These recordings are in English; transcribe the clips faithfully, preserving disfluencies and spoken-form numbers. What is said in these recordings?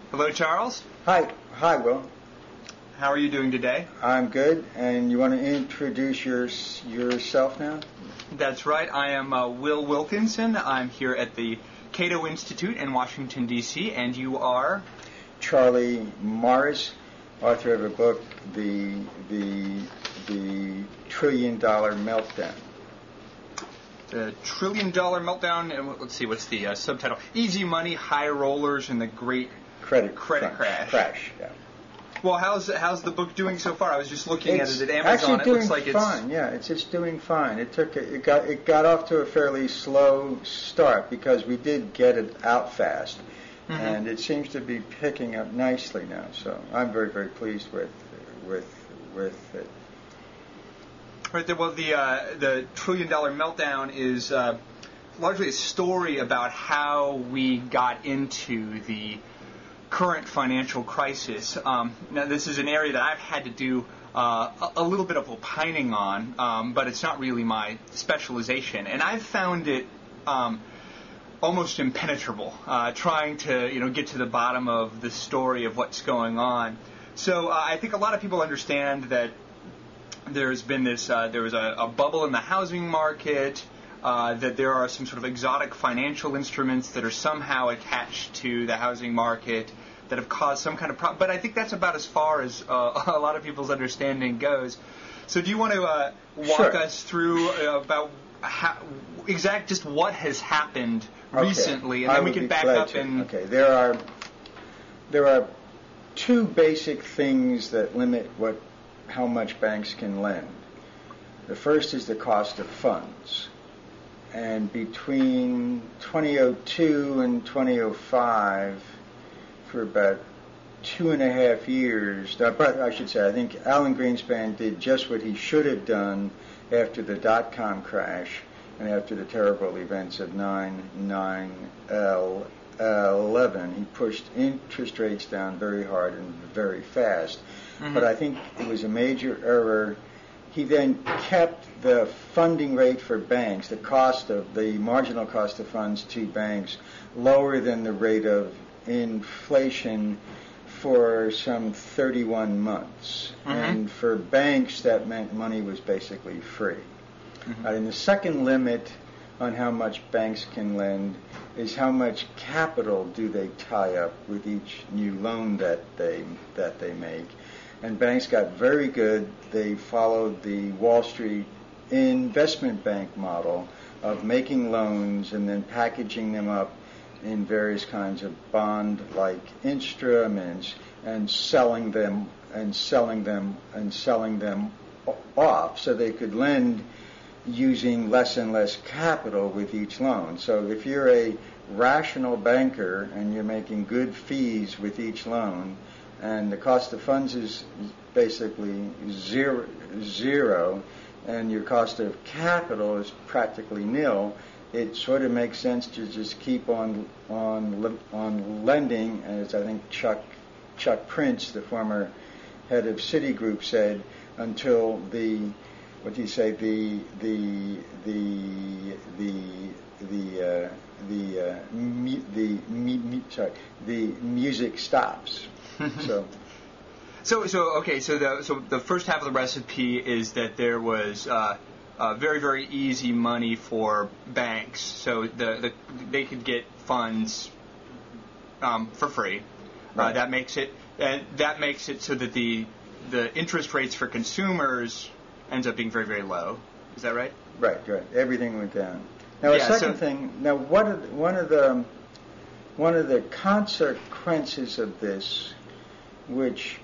Hello, Charles. Hi. Hi, Will. How are you doing today? I'm good. And you want to introduce your, yourself now? That's right. I am uh, Will Wilkinson. I'm here at the Cato Institute in Washington, D C, and you are? Charlie Morris, author of a book, The, the, the Trillion Dollar Meltdown. The Trillion Dollar Meltdown, and let's see, what's the uh, subtitle? Easy Money, High Rollers, and the Great Credit, credit Crash. Crash, yeah. Well, how's how's the book doing so far? I was just looking It's at it at Amazon. Actually It doing looks like fine. it's Yeah, it's just doing fine. It took a, it got it got off to a fairly slow start because we did get it out fast, mm-hmm. and it seems to be picking up nicely now. So I'm very very pleased with with with it. Right there. Well, the uh, the Trillion Dollar Meltdown is uh, largely a story about how we got into the current financial crisis. Um, now, this is an area that I've had to do uh, a, a little bit of opining on, um, but it's not really my specialization. And I've found it um, almost impenetrable, uh, trying to you know get to the bottom of the story of what's going on. So uh, I think a lot of people understand that there's been this, uh, there was a, a bubble in the housing market, uh, that there are some sort of exotic financial instruments that are somehow attached to the housing market that have caused some kind of problem. But I think that's about as far as uh, a lot of people's understanding goes. So do you want to uh, walk Sure. us through uh, about how, exact just what has happened Okay. recently, and I then we would can be back glad up to. and... Okay, there are there are two basic things that limit what how much banks can lend. The first is the cost of funds. And between twenty oh two and twenty oh five, for about two and a half years, I should say, I think Alan Greenspan did just what he should have done after the dot-com crash and after the terrible events of nine nine eleven. He pushed interest rates down very hard and very fast. Mm-hmm. But I think it was a major error. He then kept the funding rate for banks, the cost of the marginal cost of funds to banks, lower than the rate of inflation for some thirty-one months. Mm-hmm. And for banks, that meant money was basically free. Mm-hmm. Uh, and the second limit on how much banks can lend is how much capital do they tie up with each new loan that they that they make. And banks got very good. They followed the Wall Street investment bank model of making loans and then packaging them up in various kinds of bond-like instruments and selling them and selling them and selling them off so they could lend using less and less capital with each loan. So if you're a rational banker and you're making good fees with each loan, and the cost of funds is basically zero, zero, and your cost of capital is practically nil, it sort of makes sense to just keep on on on lending, as I think Chuck Chuck Prince, the former head of Citigroup, said, until the what do you say the the the the the uh, the uh, mu- the mu- sorry the music stops. so, so, so okay. So the so the first half of the recipe is that there was uh, uh, very very easy money for banks, so the, the they could get funds um, for free. Right. Uh, that makes it uh, that makes it so that the the interest rates for consumers ends up being very very low. Is that right? Right. Right. Everything went down. Now, yeah, a second so, thing. Now, one of the, one of the one of the consequences of this, which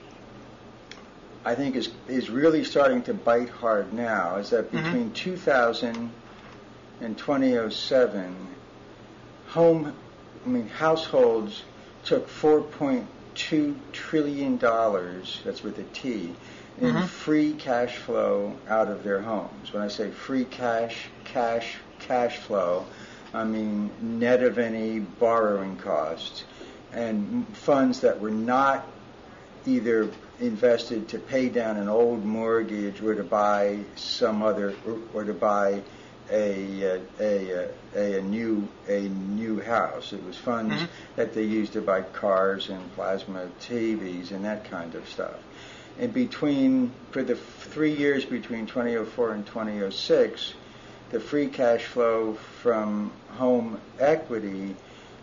I think is is really starting to bite hard now, is that between mm-hmm. two thousand and twenty oh seven, home, I mean households took four point two trillion dollars, that's with a T, in mm-hmm. free cash flow out of their homes. When I say free cash, cash, cash flow, I mean net of any borrowing costs, and funds that were not either invested to pay down an old mortgage or to buy some other, or, or to buy a a, a a new a new house. It was funds mm-hmm. that they used to buy cars and plasma T Vs and that kind of stuff. And between for the three years between twenty oh four and twenty oh six, the free cash flow from home equity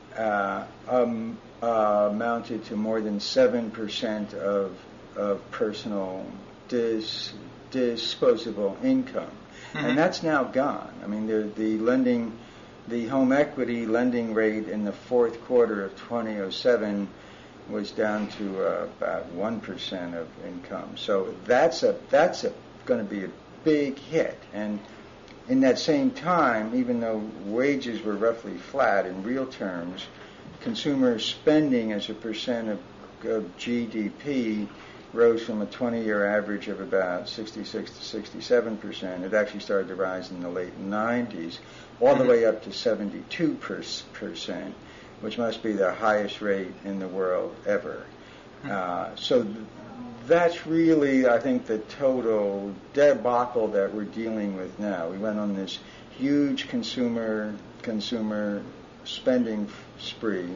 uh, um, uh, amounted to more than seven percent of of personal dis, disposable income. Mm-hmm. And that's now gone. I mean, the, the lending, the home equity lending rate in the fourth quarter of twenty oh seven was down to uh, about one percent of income. So that's a that's a going to be a big hit. And in that same time, even though wages were roughly flat in real terms, consumer spending as a percent of, of G D P rose from a twenty-year average of about sixty-six to sixty-seven percent. It actually started to rise in the late nineties, all the way up to seventy-two percent, which must be the highest rate in the world ever. Uh, so th- that's really, I think, the total debacle that we're dealing with now. We went on this huge consumer consumer spending spree,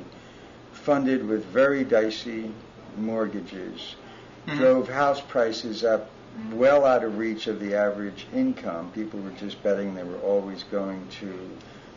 funded with very dicey mortgages. Mm-hmm. Drove house prices up well out of reach of the average income. People were just betting they were always going to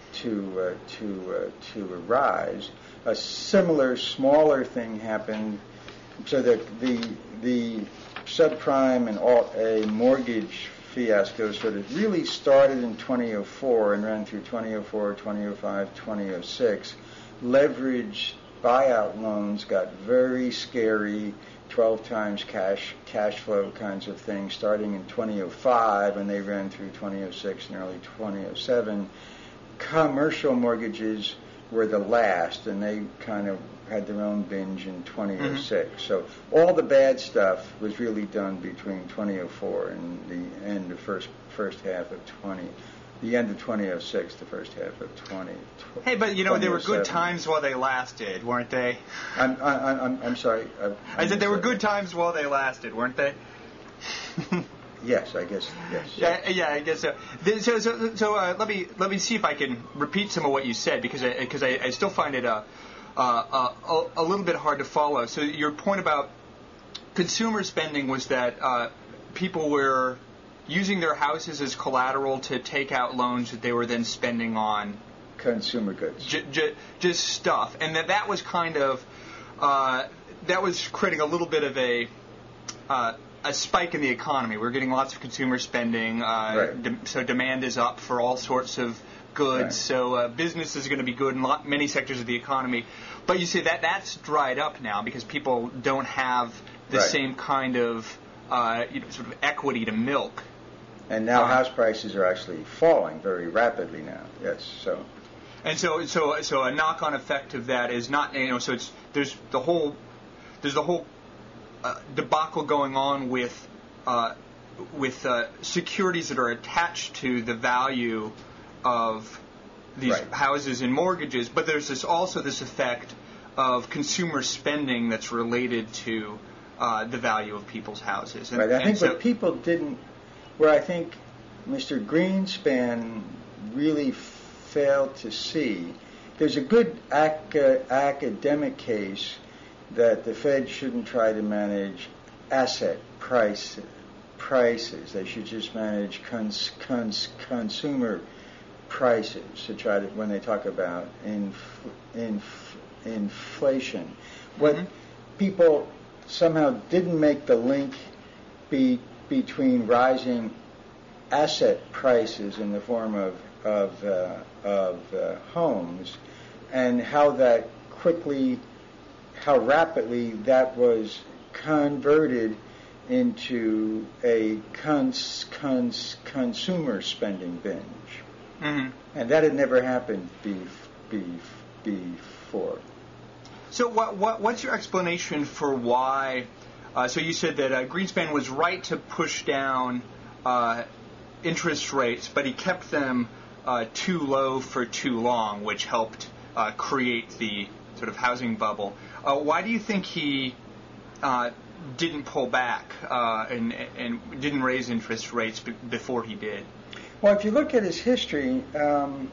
to uh, to uh, to rise. A similar, smaller thing happened, so that the the subprime and alt A mortgage fiasco sort of really started in twenty oh four and ran through twenty oh four, twenty oh five, twenty oh six. Leveraged buyout loans got very scary. twelve times cash cash flow kinds of things starting in twenty oh five, and they ran through twenty oh six and early twenty oh seven. Commercial mortgages were the last, and they kind of had their own binge in twenty oh six. Mm-hmm. So all the bad stuff was really done between twenty oh four and the end of first first half of twenty. The end of twenty oh six, the first half of twenty. Hey, but you know, there were good times while they lasted, weren't they? I'm I'm I'm, I'm sorry. I'm, I said there were good times while they lasted, weren't they? Yes, I guess. Yes. Yeah, yeah, I guess so. So, so, so uh, let me let me see if I can repeat some of what you said, because I, because I, I still find it uh, uh, a, a little bit hard to follow. So your point about consumer spending was that uh, people were using their houses as collateral to take out loans that they were then spending on consumer goods, j- j- just stuff, and that that was kind of uh, that was creating a little bit of a uh, a spike in the economy. We're getting lots of consumer spending, uh, right. de- so demand is up for all sorts of goods. Right. So uh, business is going to be good in lot, many sectors of the economy. But you see that that's dried up now because people don't have the right. same kind of uh, you know, sort of equity to milk. And now uh, house prices are actually falling very rapidly now. Yes, so. And so, so, so a knock-on effect of that is not, you know, so it's there's the whole there's the whole uh, debacle going on with uh, with uh, securities that are attached to the value of these right. houses and mortgages, but there's this also this effect of consumer spending that's related to uh, the value of people's houses. And, right. I think so, what people didn't, where I think Mister Greenspan really failed to see, there's a good ac- academic case that the Fed shouldn't try to manage asset price, prices. They should just manage cons- cons- consumer prices to try to, when they talk about inf- inf- inflation. What mm-hmm. people somehow didn't make the link be, between rising asset prices in the form of of, uh, of uh, homes and how that quickly, how rapidly that was converted into a cons- cons- consumer spending binge. Mm-hmm. And that had never happened beef, beef, before. So what, what, what's your explanation for why, uh, so you said that uh, Greenspan was right to push down uh, interest rates, but he kept them uh, too low for too long, which helped uh, create the sort of housing bubble. Uh, why do you think he uh, didn't pull back uh, and, and didn't raise interest rates b- before he did? Well, if you look at his history, um,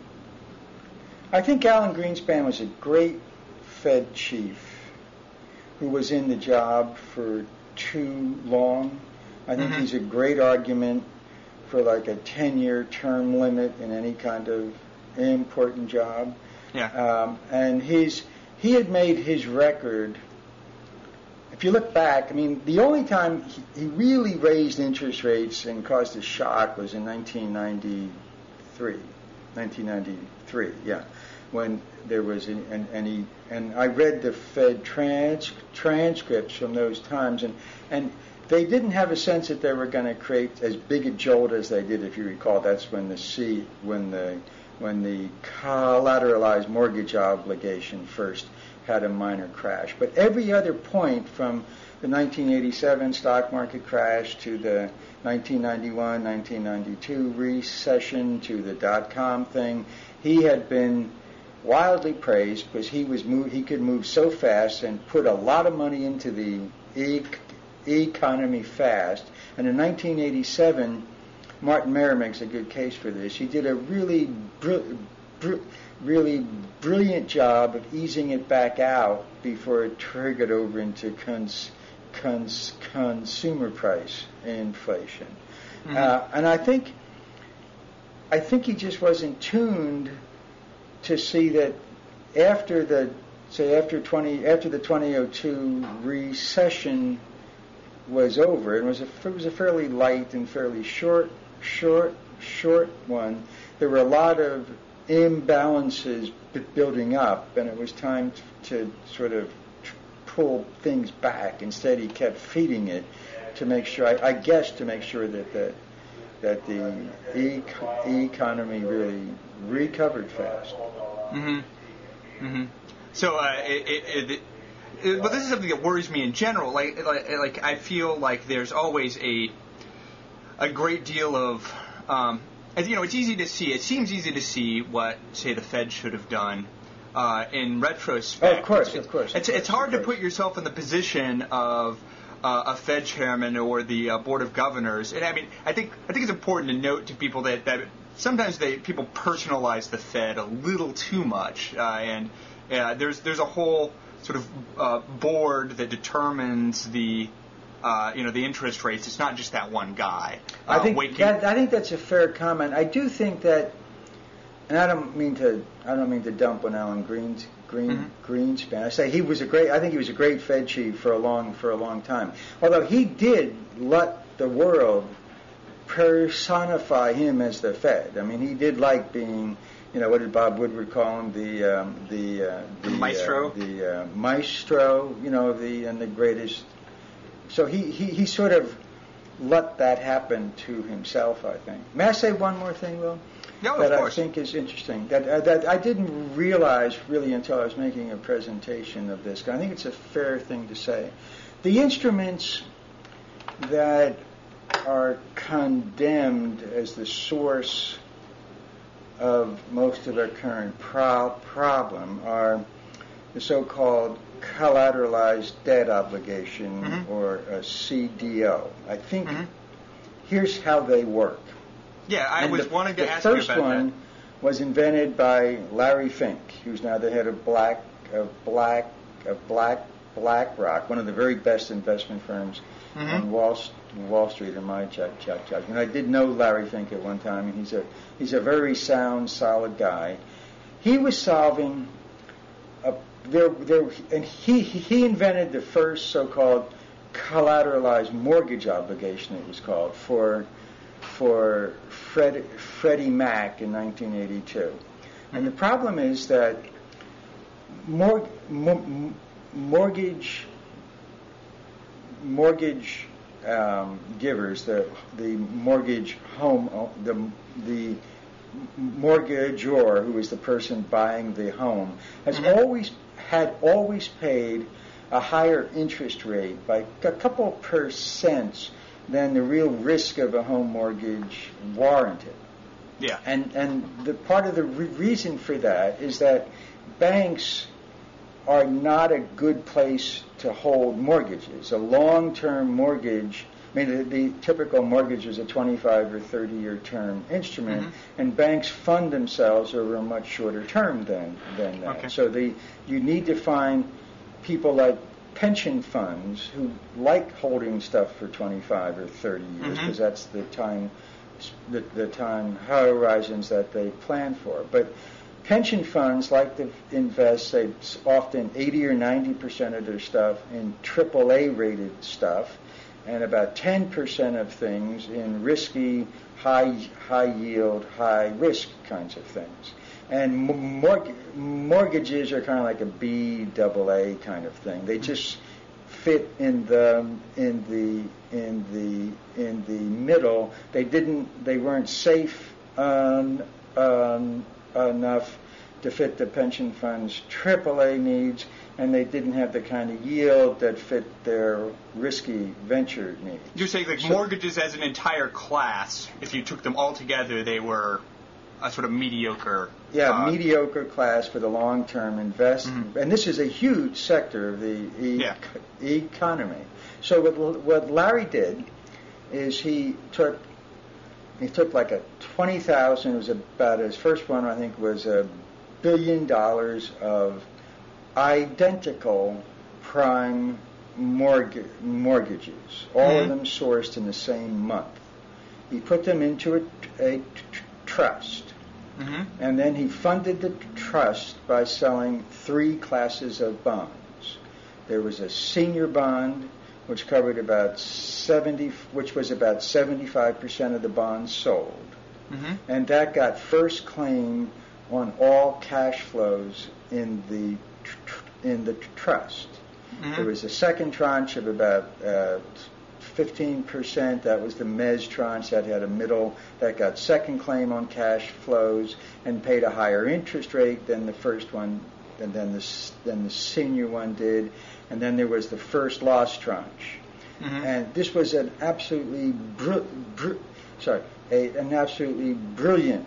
I think Alan Greenspan was a great Fed chief who was in the job for too long. I think mm-hmm. he's a great argument for like a ten-year term limit in any kind of important job. Yeah. Um, and he's he had made his record. If you look back, I mean, the only time he, he really raised interest rates and caused a shock was in nineteen ninety-three. nineteen ninety-three, yeah, when there was an, and and he and I read the Fed trans, transcripts from those times, and and they didn't have a sense that they were going to create as big a jolt as they did. If you recall, that's when the C when the when the collateralized mortgage obligation first had a minor crash. But every other point, from the nineteen eighty-seven stock market crash to the nineteen ninety-one, nineteen ninety-two recession to the dot-com thing, he had been wildly praised because he was move, he could move so fast and put a lot of money into the e- economy fast. And in nineteen eighty-seven, Martin Mayer makes a good case for this. He did a really br- br- really brilliant job of easing it back out before it triggered over into cons- cons- consumer price inflation. Mm-hmm. Uh, and I think I think he just wasn't tuned to see that after the say after twenty after the twenty oh two recession was over, and it was a it was a fairly light and fairly short short short one. There were a lot of imbalances b- building up, and it was time t- to sort of t- pull things back. Instead, he kept feeding it to make sure, I, I guess, to make sure that the that the e- economy really recovered fast. Mm-hmm. Mm-hmm. So, uh, it, it, it, it, but this is something that worries me in general. Like, like, like I feel like there's always a a great deal of um, you know, it's easy to see. It seems easy to see what, say, the Fed should have done uh, in retrospect. Oh, of course, it's, of course. It's, of it's course, hard of to put yourself in the position of uh, a Fed chairman or the uh, board of governors. And I mean, I think I think it's important to note to people that, that sometimes they people personalize the Fed a little too much, uh, and uh, there's there's a whole sort of uh, board that determines the. Uh, you know, the interest rates. It's not just that one guy. Uh, I think waking... that, I think that's a fair comment. I do think that, and I don't mean to I don't mean to dump on Alan Greens, Green mm-hmm. Greenspan. I say he was a great. I think he was a great Fed chief for a long for a long time. Although he did let the world personify him as the Fed. I mean, he did like being. You know, what did Bob Woodward call him? The um, the uh, the, the maestro. Uh, the uh, maestro. You know, the and the greatest. So he, he, he sort of let that happen to himself, I think. May I say one more thing, Will? No, that of course. I think is interesting. That uh, that I didn't realize really until I was making a presentation of this. I think it's a fair thing to say. The instruments that are condemned as the source of most of our current pro- problem are the so-called collateralized debt obligation, mm-hmm. or a C D O. I think mm-hmm. here's how they work. Yeah, I and was the, wanting to the ask you about that. The first one was invented by Larry Fink, who's now the head of Black, of Black, of Black, BlackRock, one of the very best investment firms mm-hmm. on Wall Wall Street, in my check, check, check. And I did know Larry Fink at one time, and he's a he's a very sound, solid guy. He was solving a There, there, and he he invented the first so-called collateralized mortgage obligation. It was called for for Fred, Freddie Mac in nineteen eighty-two. And the problem is that mor, mor, mortgage mortgage um, givers, the the mortgage home the the mortgagor, who is the person buying the home, has mm-hmm. always had always paid a higher interest rate by a couple percent than the real risk of a home mortgage warranted. Yeah. And and the part of the re- reason for that is that banks are not a good place to hold mortgages. A long-term mortgage I mean, the, the typical mortgage is a twenty-five or thirty-year term instrument, mm-hmm. and banks fund themselves over a much shorter term than than that. Okay. So the you need to find people like pension funds who like holding stuff for twenty-five or thirty years, because mm-hmm. that's the time the, the time horizons that they plan for. But pension funds like to invest, say, often eighty or ninety percent of their stuff in triple A rated stuff, and about ten percent of things in risky, high high yield, high risk kinds of things. And mortg- mortgages are kind of like a B double A kind of thing. They just fit in the in the in the in the middle. They didn't. They weren't safe um, um, enough to fit the pension fund's triple A needs, and they didn't have the kind of yield that fit their risky venture needs. You're saying like so, mortgages as an entire class, if you took them all together, they were a sort of mediocre. Yeah, uh, mediocre class for the long-term investment. Mm-hmm. And this is a huge sector of the e- yeah. economy. So what, what Larry did is he took he took like a twenty thousand, it was about, his first one I think was a billion dollars of identical prime mortgage, mortgages, all mm-hmm. of them sourced in the same month. He put them into a, a t- trust, mm-hmm. and then he funded the trust by selling three classes of bonds. There was a senior bond, which covered about seventy, which was about seventy-five percent of the bonds sold, mm-hmm. and that got first claim on all cash flows in the tr- in the trust. Mm-hmm. There was a second tranche of about uh, fifteen percent. That was the mezz tranche that had a middle that got second claim on cash flows and paid a higher interest rate than the first one, and then the then the senior one did. And then there was the first loss tranche, mm-hmm. and this was an absolutely br- br- sorry a, an absolutely brilliant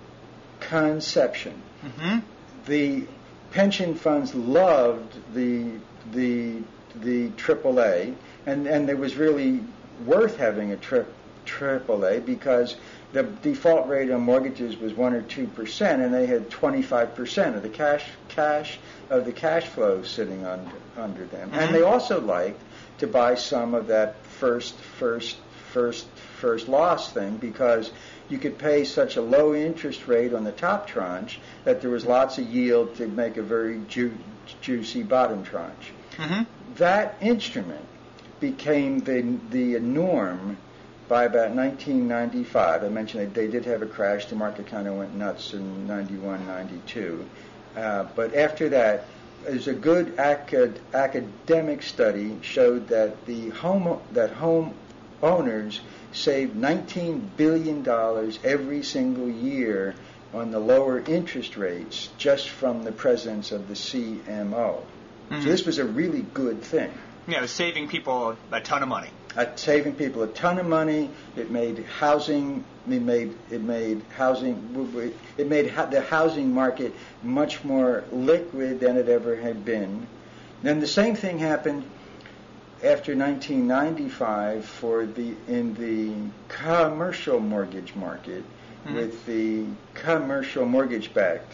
conception. Mm-hmm. The pension funds loved the the the triple A, and and it was really worth having a tri- triple A because the default rate on mortgages was one or two percent, and they had twenty-five percent of the cash cash of the cash flow sitting under under them. Mm-hmm. And they also liked to buy some of that first first first first loss thing because you could pay such a low interest rate on the top tranche that there was lots of yield to make a very ju- juicy bottom tranche. Mm-hmm. That instrument became the the norm by about nineteen ninety-five. I mentioned that they did have a crash. The market kind of went nuts in ninety-one, ninety-two. Uh, but after that, there's a good acad- academic study showed that the home that home owners saved nineteen billion dollars every single year on the lower interest rates just from the presence of the C M O. Mm-hmm. So this was a really good thing. Yeah, it was saving people a ton of money. Uh, saving people a ton of money. It made housing. It made it made housing. It made the housing market much more liquid than it ever had been. Then the same thing happened after nineteen ninety-five for the in the commercial mortgage market, mm-hmm. with the commercial mortgage-backed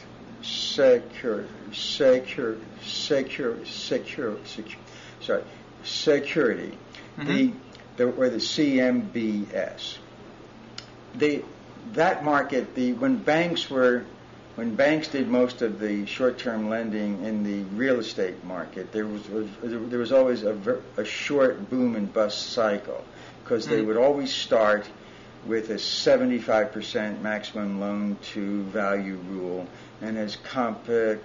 secure secure secure secure secure sorry security. Mm-hmm. The The, or the C M B S. The that market, the when banks were when banks did most of the short-term lending in the real estate market, there was, was there was always a, a short boom and bust cycle because they mm-hmm. would always start with a seventy-five percent maximum loan to value rule, and as comp,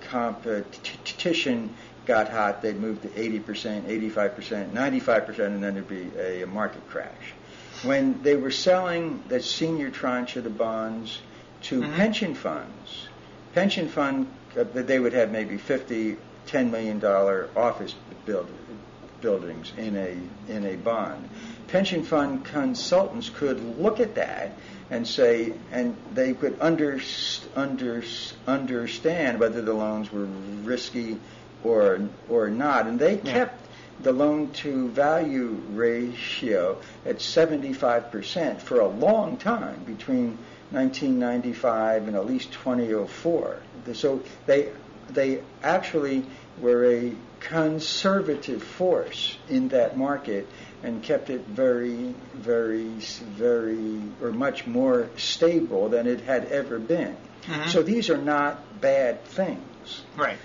competition got hot, they'd move to eighty percent, eighty-five percent, ninety-five percent, and then there'd be a, a market crash. When they were selling the senior tranche of the bonds to mm-hmm. pension funds, pension fund, uh, they would have maybe fifty, ten million dollars office build, buildings in a in a bond. Pension fund consultants could look at that and say, and they could under, under, understand whether the loans were risky or or not, and they kept the loan-to-value ratio at seventy-five percent for a long time, between nineteen ninety-five and at least twenty oh four. So they they actually were a conservative force in that market and kept it very, very, very, or much more stable than it had ever been. Mm-hmm. So these are not bad things. Right.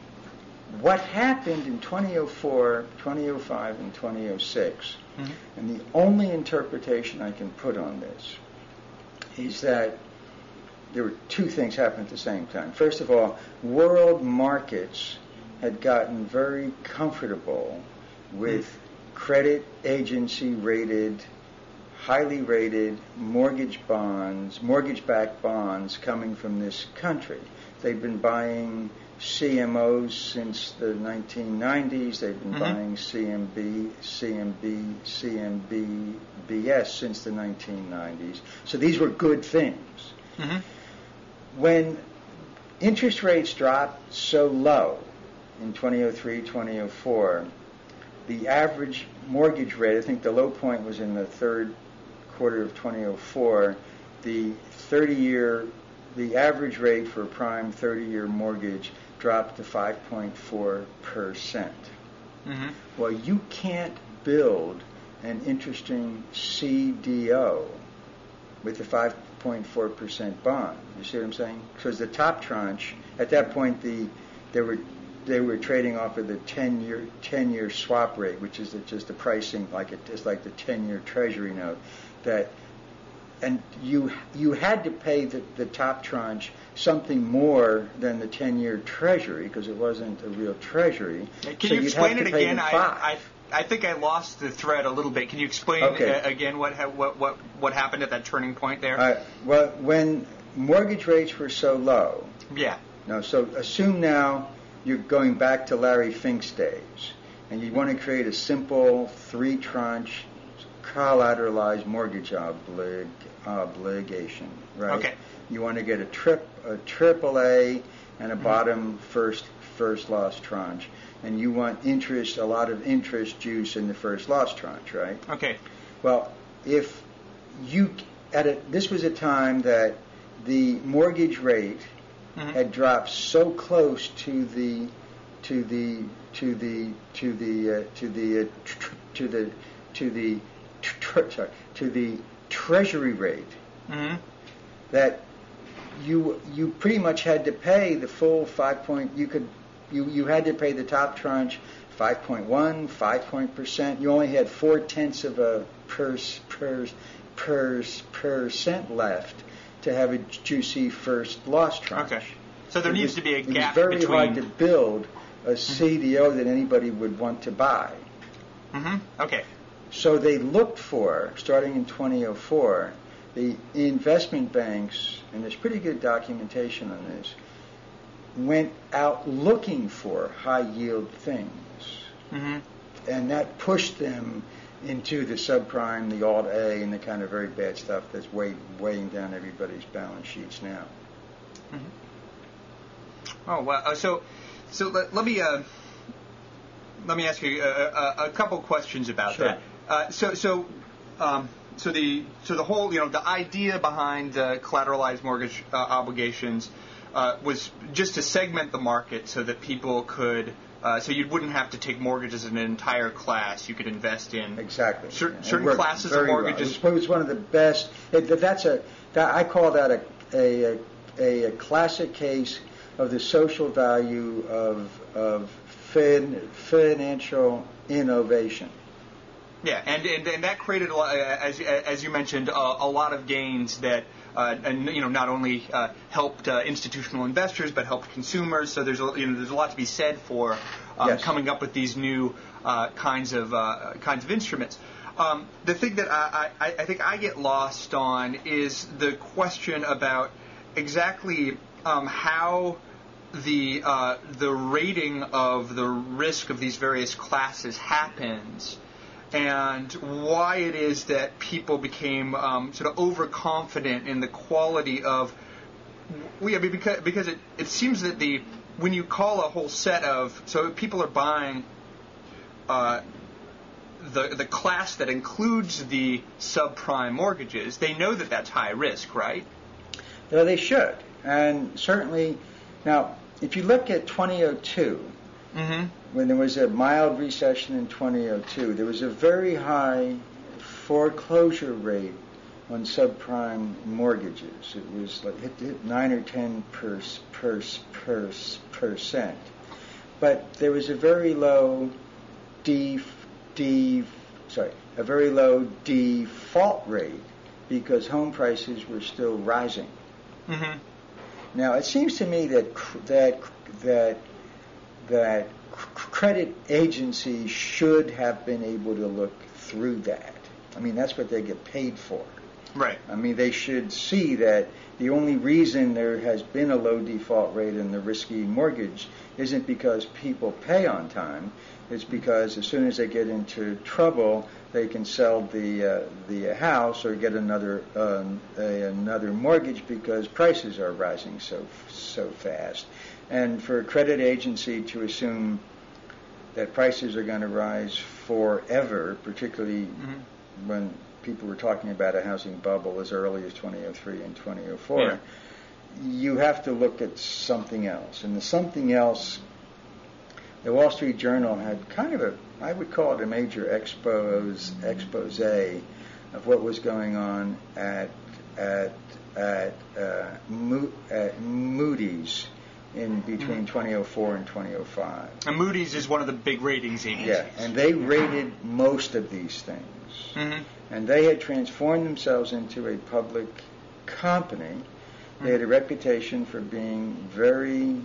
What happened in twenty oh four, twenty oh five, and twenty oh six, mm-hmm. and the only interpretation I can put on this is that there were two things happening at the same time. First of all, world markets had gotten very comfortable with mm-hmm. credit agency rated, highly rated mortgage bonds, mortgage-backed bonds coming from this country. They've been buying C M Os since the nineteen nineties. They've been mm-hmm. buying C M B, C M B, C M B, B S since the nineteen nineties. So these were good things. Mm-hmm. When interest rates dropped so low in twenty oh three, twenty oh four, the average mortgage rate, I think the low point was in the third quarter of twenty oh four, the thirty-year, the average rate for a prime thirty-year mortgage dropped to five point four percent. Mm-hmm. Well, you can't build an interesting C D O with a five point four percent bond. You see what I'm saying? Because the top tranche, at that point, the they were they were trading off of the ten-year ten-year swap rate, which is just the pricing like it is like the ten-year Treasury note. That and you you had to pay the, the top tranche something more than the ten-year Treasury because it wasn't a real Treasury. Can so you explain it again? I, I I think I lost the thread a little bit. Can you explain okay. uh, again what what what what happened at that turning point there? Uh, well, when mortgage rates were so low. Yeah. No. So assume now you're going back to Larry Fink's days, and you want to create a simple three-tranche collateralized mortgage oblig, obligation, right? Okay. You want to get a trip, a triple A, and a mm-hmm. bottom first first loss tranche, and you want interest, a lot of interest juice in the first loss tranche, right? Okay. Well, if you at a, this was a time that the mortgage rate mm-hmm. had dropped so close to the to the to the to the uh, to the uh, tr- to the to the tr- sorry to the treasury rate mm-hmm. that you you pretty much had to pay the full five point you could you you had to pay the top tranche five point one, five point percent. You only had four tenths of a per per per percent left to have a juicy first loss tranche. Okay. So there it needs was, to be a it gap was very between... hard to build a C D O that anybody would want to buy. Mm-hmm. Okay. So they looked for, starting in twenty oh four, the investment banks, and there's pretty good documentation on this, went out looking for high-yield things. Mm-hmm. And that pushed them into the subprime, the Alt-A, and the kind of very bad stuff that's weigh, weighing down everybody's balance sheets now. Mm-hmm. Oh, well, uh, so so let, let me uh, let me ask you a, a, a couple questions about sure. that. Uh, so so um, so the so the whole you know the idea behind uh, collateralized mortgage uh, obligations uh, was just to segment the market so that people could. Uh, so you wouldn't have to take mortgages in an entire class. You could invest in exactly cer- certain classes of mortgages. Well. It was one of the best. It, that's a that, I call that a, a a a classic case of the social value of of fin, financial innovation. Yeah, and, and and that created, a lot, as as you mentioned, a, a lot of gains that. Uh, and you know, not only uh, helped uh, institutional investors, but helped consumers. So there's a, you know there's a lot to be said for um, yes. coming up with these new uh, kinds of uh, kinds of instruments. Um, the thing that I, I, I think I get lost on is the question about exactly um, how the uh, the rating of the risk of these various classes happens. And why it is that people became um, sort of overconfident in the quality of, well, I mean, because because it, it seems that the when you call a whole set of so people are buying uh, the the class that includes the subprime mortgages, they know that that's high risk, right? Well, they should. And certainly, now, if you look at twenty oh two, mm-hmm. when there was a mild recession in twenty oh two, there was a very high foreclosure rate on subprime mortgages. It was like hit, hit nine or ten per, per, per, percent. But there was a very low def, def, sorry, a very low default rate because home prices were still rising. Mm-hmm. Now, it seems to me that that that that credit agencies should have been able to look through that. I mean, that's what they get paid for. Right. I mean, they should see that the only reason there has been a low default rate in the risky mortgage isn't because people pay on time. It's because as soon as they get into trouble, they can sell the uh, the house or get another uh, a, another mortgage because prices are rising so so fast. And for a credit agency to assume that prices are going to rise forever, particularly mm-hmm. when people were talking about a housing bubble as early as twenty oh three and twenty oh four, yeah. you have to look at something else. And the something else, the Wall Street Journal had kind of a, I would call it a major expose, expose of what was going on at at at, uh, Mo, at Moody's in between mm-hmm. twenty oh four and twenty oh five. And Moody's is one of the big ratings agencies. Yeah, and they rated most of these things. Mm-hmm. And they had transformed themselves into a public company. Mm-hmm. They had a reputation for being very,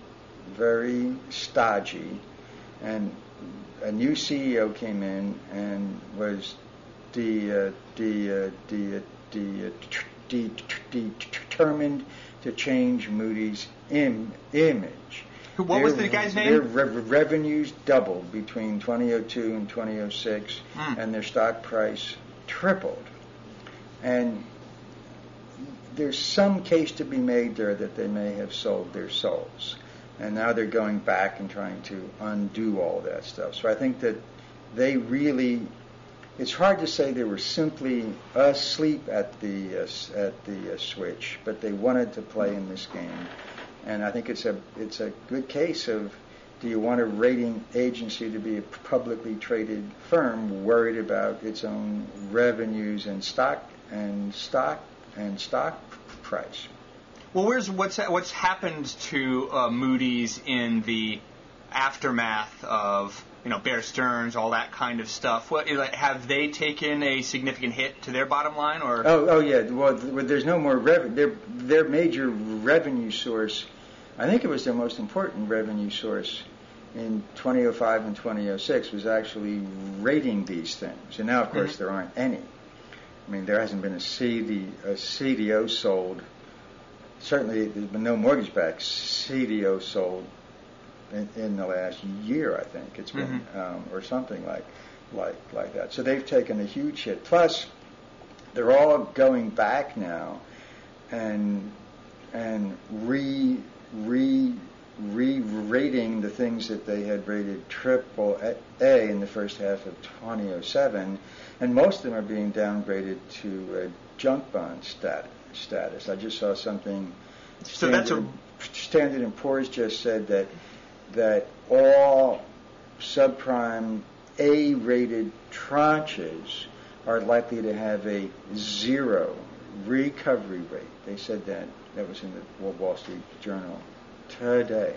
very stodgy. And a new C E O came in and was de, uh, de, uh, de, de, de, de, determined to change Moody's im- image. What their, was the guy's name? Their re- revenues doubled between twenty oh two and twenty oh six, mm. and their stock price tripled. And there's some case to be made there that they may have sold their souls. And now they're going back and trying to undo all that stuff. So I think that they really, it's hard to say they were simply asleep at the uh, at the uh, switch, but they wanted to play in this game. And I think it's a it's a good case of, do you want a rating agency to be a publicly traded firm worried about its own revenues and stock and stock and stock price? Well, where's what's what's happened to uh, Moody's in the aftermath of, you know, Bear Stearns, all that kind of stuff? What, have they taken a significant hit to their bottom line, or? Oh, oh yeah. Well, there's no more revenue. Their their major revenue source, I think it was their most important revenue source in twenty oh five and twenty oh six, was actually rating these things. And now, of course, mm-hmm. there aren't any. I mean, there hasn't been a C D, a C D O sold. Certainly, there's been no mortgage-backed C D O sold in, in the last year, I think it's been, mm-hmm. um, or something like, like, like that. So they've taken a huge hit. Plus, they're all going back now and and re re re-rating the things that they had rated triple A in the first half of twenty oh seven, and most of them are being downgraded to uh, junk bond stat, status. I just saw something. So Standard, that's a Standard and Poor's just said that that all subprime A-rated tranches are likely to have a zero recovery rate. They said that. That was in the Wall Street Journal today.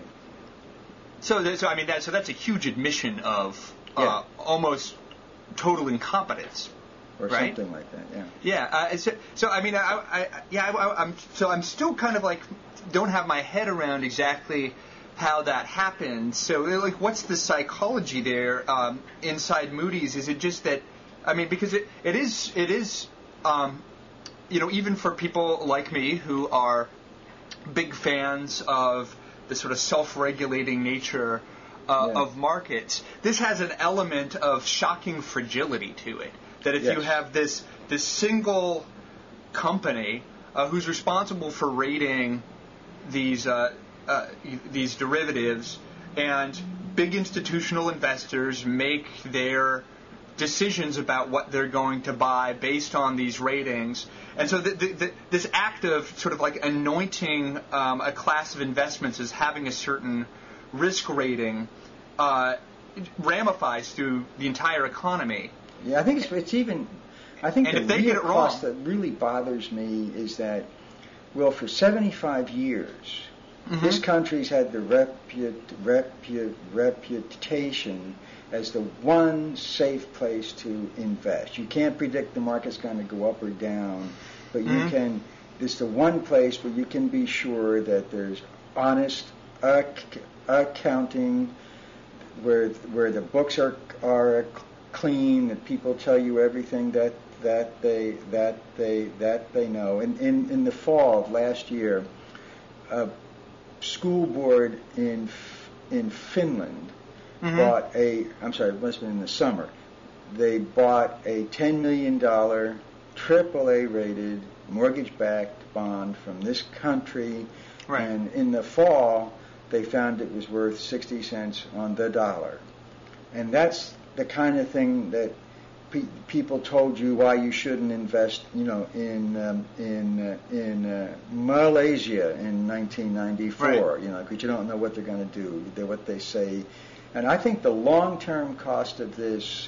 So, so I mean, that, so that's a huge admission of uh, yeah. almost total incompetence, or right? something like that. Yeah. Yeah. Uh, so, so, I mean, I, I yeah, I, I'm so I'm still kind of like don't have my head around exactly how that happened. So, like, what's the psychology there um, inside Moody's? Is it just that? I mean, because it, it is it is. Um, You know, even for people like me who are big fans of the sort of self-regulating nature uh, yeah. of markets, this has an element of shocking fragility to it. That if yes. you have this this single company uh, who's responsible for rating these uh, uh, these derivatives, and big institutional investors make their decisions about what they're going to buy based on these ratings. And so the, the, the, this act of sort of like anointing um, a class of investments as having a certain risk rating uh, ramifies through the entire economy. Yeah, I think it's, it's even, I think and the if they real get it cost wrong, that really bothers me is that, well, for seventy-five years, mm-hmm. this country's had the repu- repu- reputation as the one safe place to invest. You can't predict the market's going to go up or down, but you mm-hmm. can, it's the one place where you can be sure that there's honest ac- accounting, where where the books are are clean, that people tell you everything that that they that they that they know. And in, in the fall of last year, a school board in in Finland mm-hmm. bought a, I'm sorry, it must have been in the summer, they bought a ten million dollars triple A rated mortgage-backed bond from this country, right. And in the fall, they found it was worth sixty cents on the dollar. And that's the kind of thing that pe- people told you why you shouldn't invest, you know, in um, in uh, in uh, Malaysia in nineteen ninety-four, right. You know, because you don't know what they're going to do, they're what they say. And I think the long-term cost of this,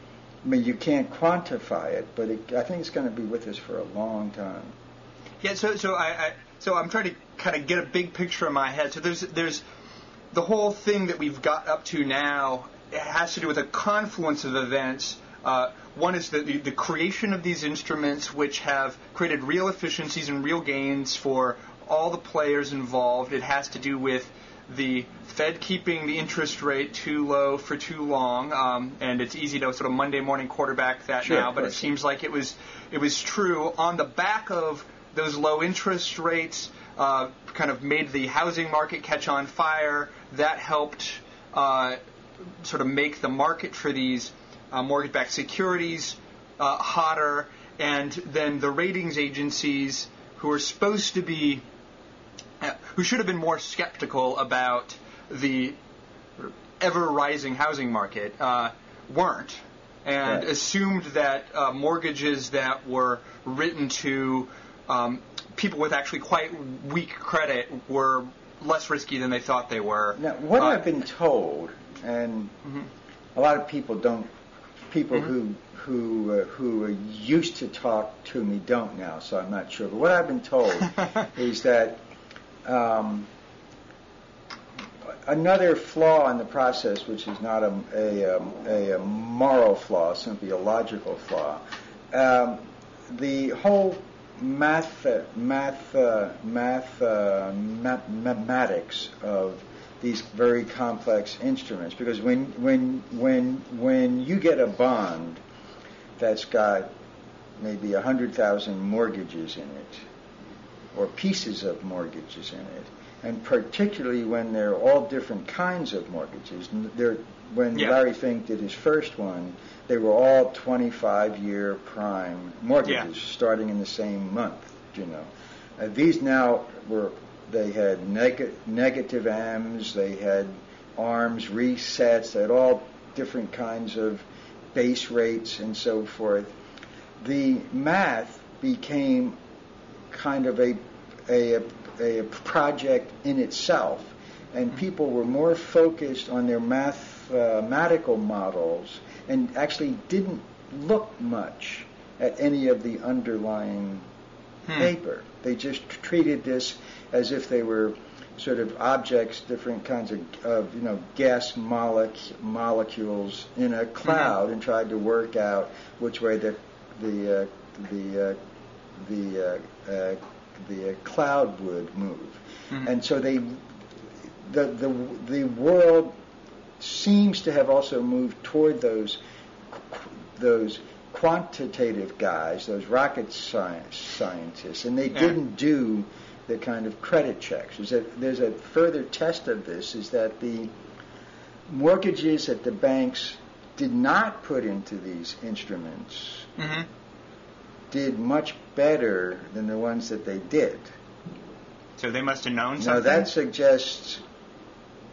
I mean, you can't quantify it, but it, I think it's going to be with us for a long time. Yeah, so so I, I so I'm trying to kind of get a big picture in my head. So there's there's the whole thing that we've got up to now. It has to do with a confluence of events. Uh, one is the, the the creation of these instruments, which have created real efficiencies and real gains for all the players involved. It has to do with the Fed keeping the interest rate too low for too long, um, and it's easy to sort of Monday morning quarterback that sure, now, but it seems like it was it was true on the back of those low interest rates. Uh, kind of made the housing market catch on fire. That helped uh, sort of make the market for these uh, mortgage-backed securities uh, hotter, and then the ratings agencies, who are supposed to be, uh, who should have been more skeptical about the ever-rising housing market, uh, weren't, and right. assumed that uh, mortgages that were written to um, people with actually quite weak credit were less risky than they thought they were. Now, what uh, I've been told, and mm-hmm. a lot of people don't, people mm-hmm. who who uh, who used to talk to me don't now, so I'm not sure. But what I've been told is that um, another flaw in the process, which is not a a, a, a moral flaw, simply a logical flaw, um, the whole math, math, uh, math, uh, mathematics of these very complex instruments. Because when when when when you get a bond that's got maybe a hundred thousand mortgages in it, or pieces of mortgages in it, and particularly when they're all different kinds of mortgages, they're, when yeah. Larry Fink did his first one, they were all twenty-five year prime mortgages, yeah. starting in the same month, you know. Uh, these now were, they had neg- negative A Ms, they had ARMs, resets, they had all different kinds of base rates and so forth. The math became kind of a, a, a project in itself, and people were more focused on their mathematical models and actually didn't look much at any of the underlying hmm. paper. They just treated this as if they were sort of objects, different kinds of, of you know, gas molec- molecules in a cloud, mm-hmm. and tried to work out which way the the uh, the uh, the uh, uh, the uh, cloud would move. Mm-hmm. And so they the the the world seems to have also moved toward those those quantitative guys, those rocket science scientists, and they yeah. didn't do the kind of credit checks. There's a, there's a further test of this, is that the mortgages that the banks did not put into these instruments mm-hmm. did much better than the ones that they did. So they must have known something? Now that suggests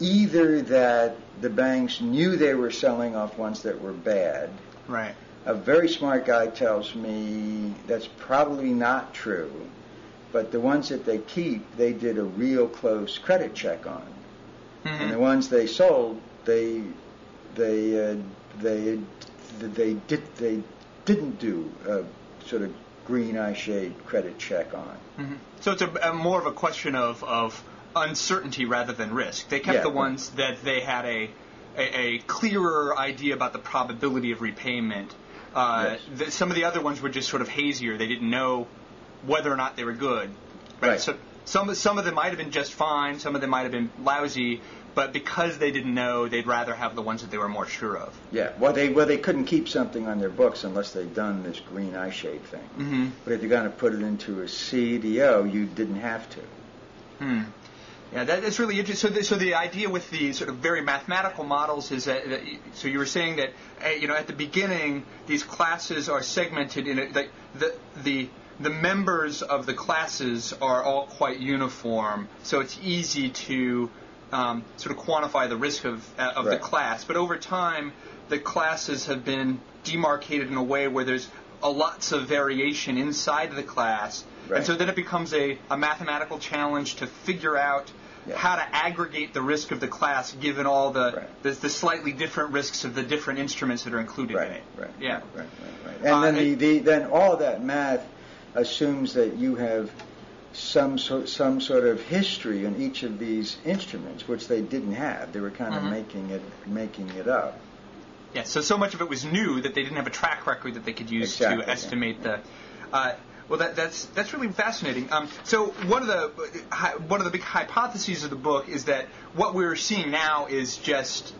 either that the banks knew they were selling off ones that were bad. Right. A very smart guy tells me that's probably not true, but the ones that they keep, they did a real close credit check on. Mm-hmm. And the ones they sold, they they uh, they they did they didn't do a sort of green eye shade credit check on. Mm-hmm. So it's a, a more of a question of, of uncertainty rather than risk. They kept yeah, the ones that they had a, a a clearer idea about the probability of repayment. Uh, yes. the, some of the other ones were just sort of hazier. They didn't know whether or not they were good. Right. right. So some some of them might have been just fine. Some of them might have been lousy. But because they didn't know, they'd rather have the ones that they were more sure of. Yeah. Well, they well they couldn't keep something on their books unless they'd done this green eye shade thing. Mm-hmm. But if you're going to put it into a C D O, you didn't have to. Hmm. Yeah, that is really interesting. So, the, so the idea with the sort of very mathematical models is that, that so you were saying that uh, you know at the beginning these classes are segmented in a, the, the the the members of the classes are all quite uniform, so it's easy to um, sort of quantify the risk of uh, of right. the class. But over time, the classes have been demarcated in a way where there's a lots of variation inside the class. Right. And so then it becomes a, a mathematical challenge to figure out yeah. how to aggregate the risk of the class given all the, right. the the slightly different risks of the different instruments that are included right. in it. Right. Yeah. Right. Right. Right. And uh, then the, the then all of that math assumes that you have some sort some sort of history in each of these instruments, which they didn't have. They were kind of mm-hmm. making it making it up. Yeah. So so much of it was new that they didn't have a track record that they could use exactly, to estimate yeah. the. Uh, Well, that, that's that's really fascinating. Um, so one of the one of the big hypotheses of the book is that what we're seeing now is just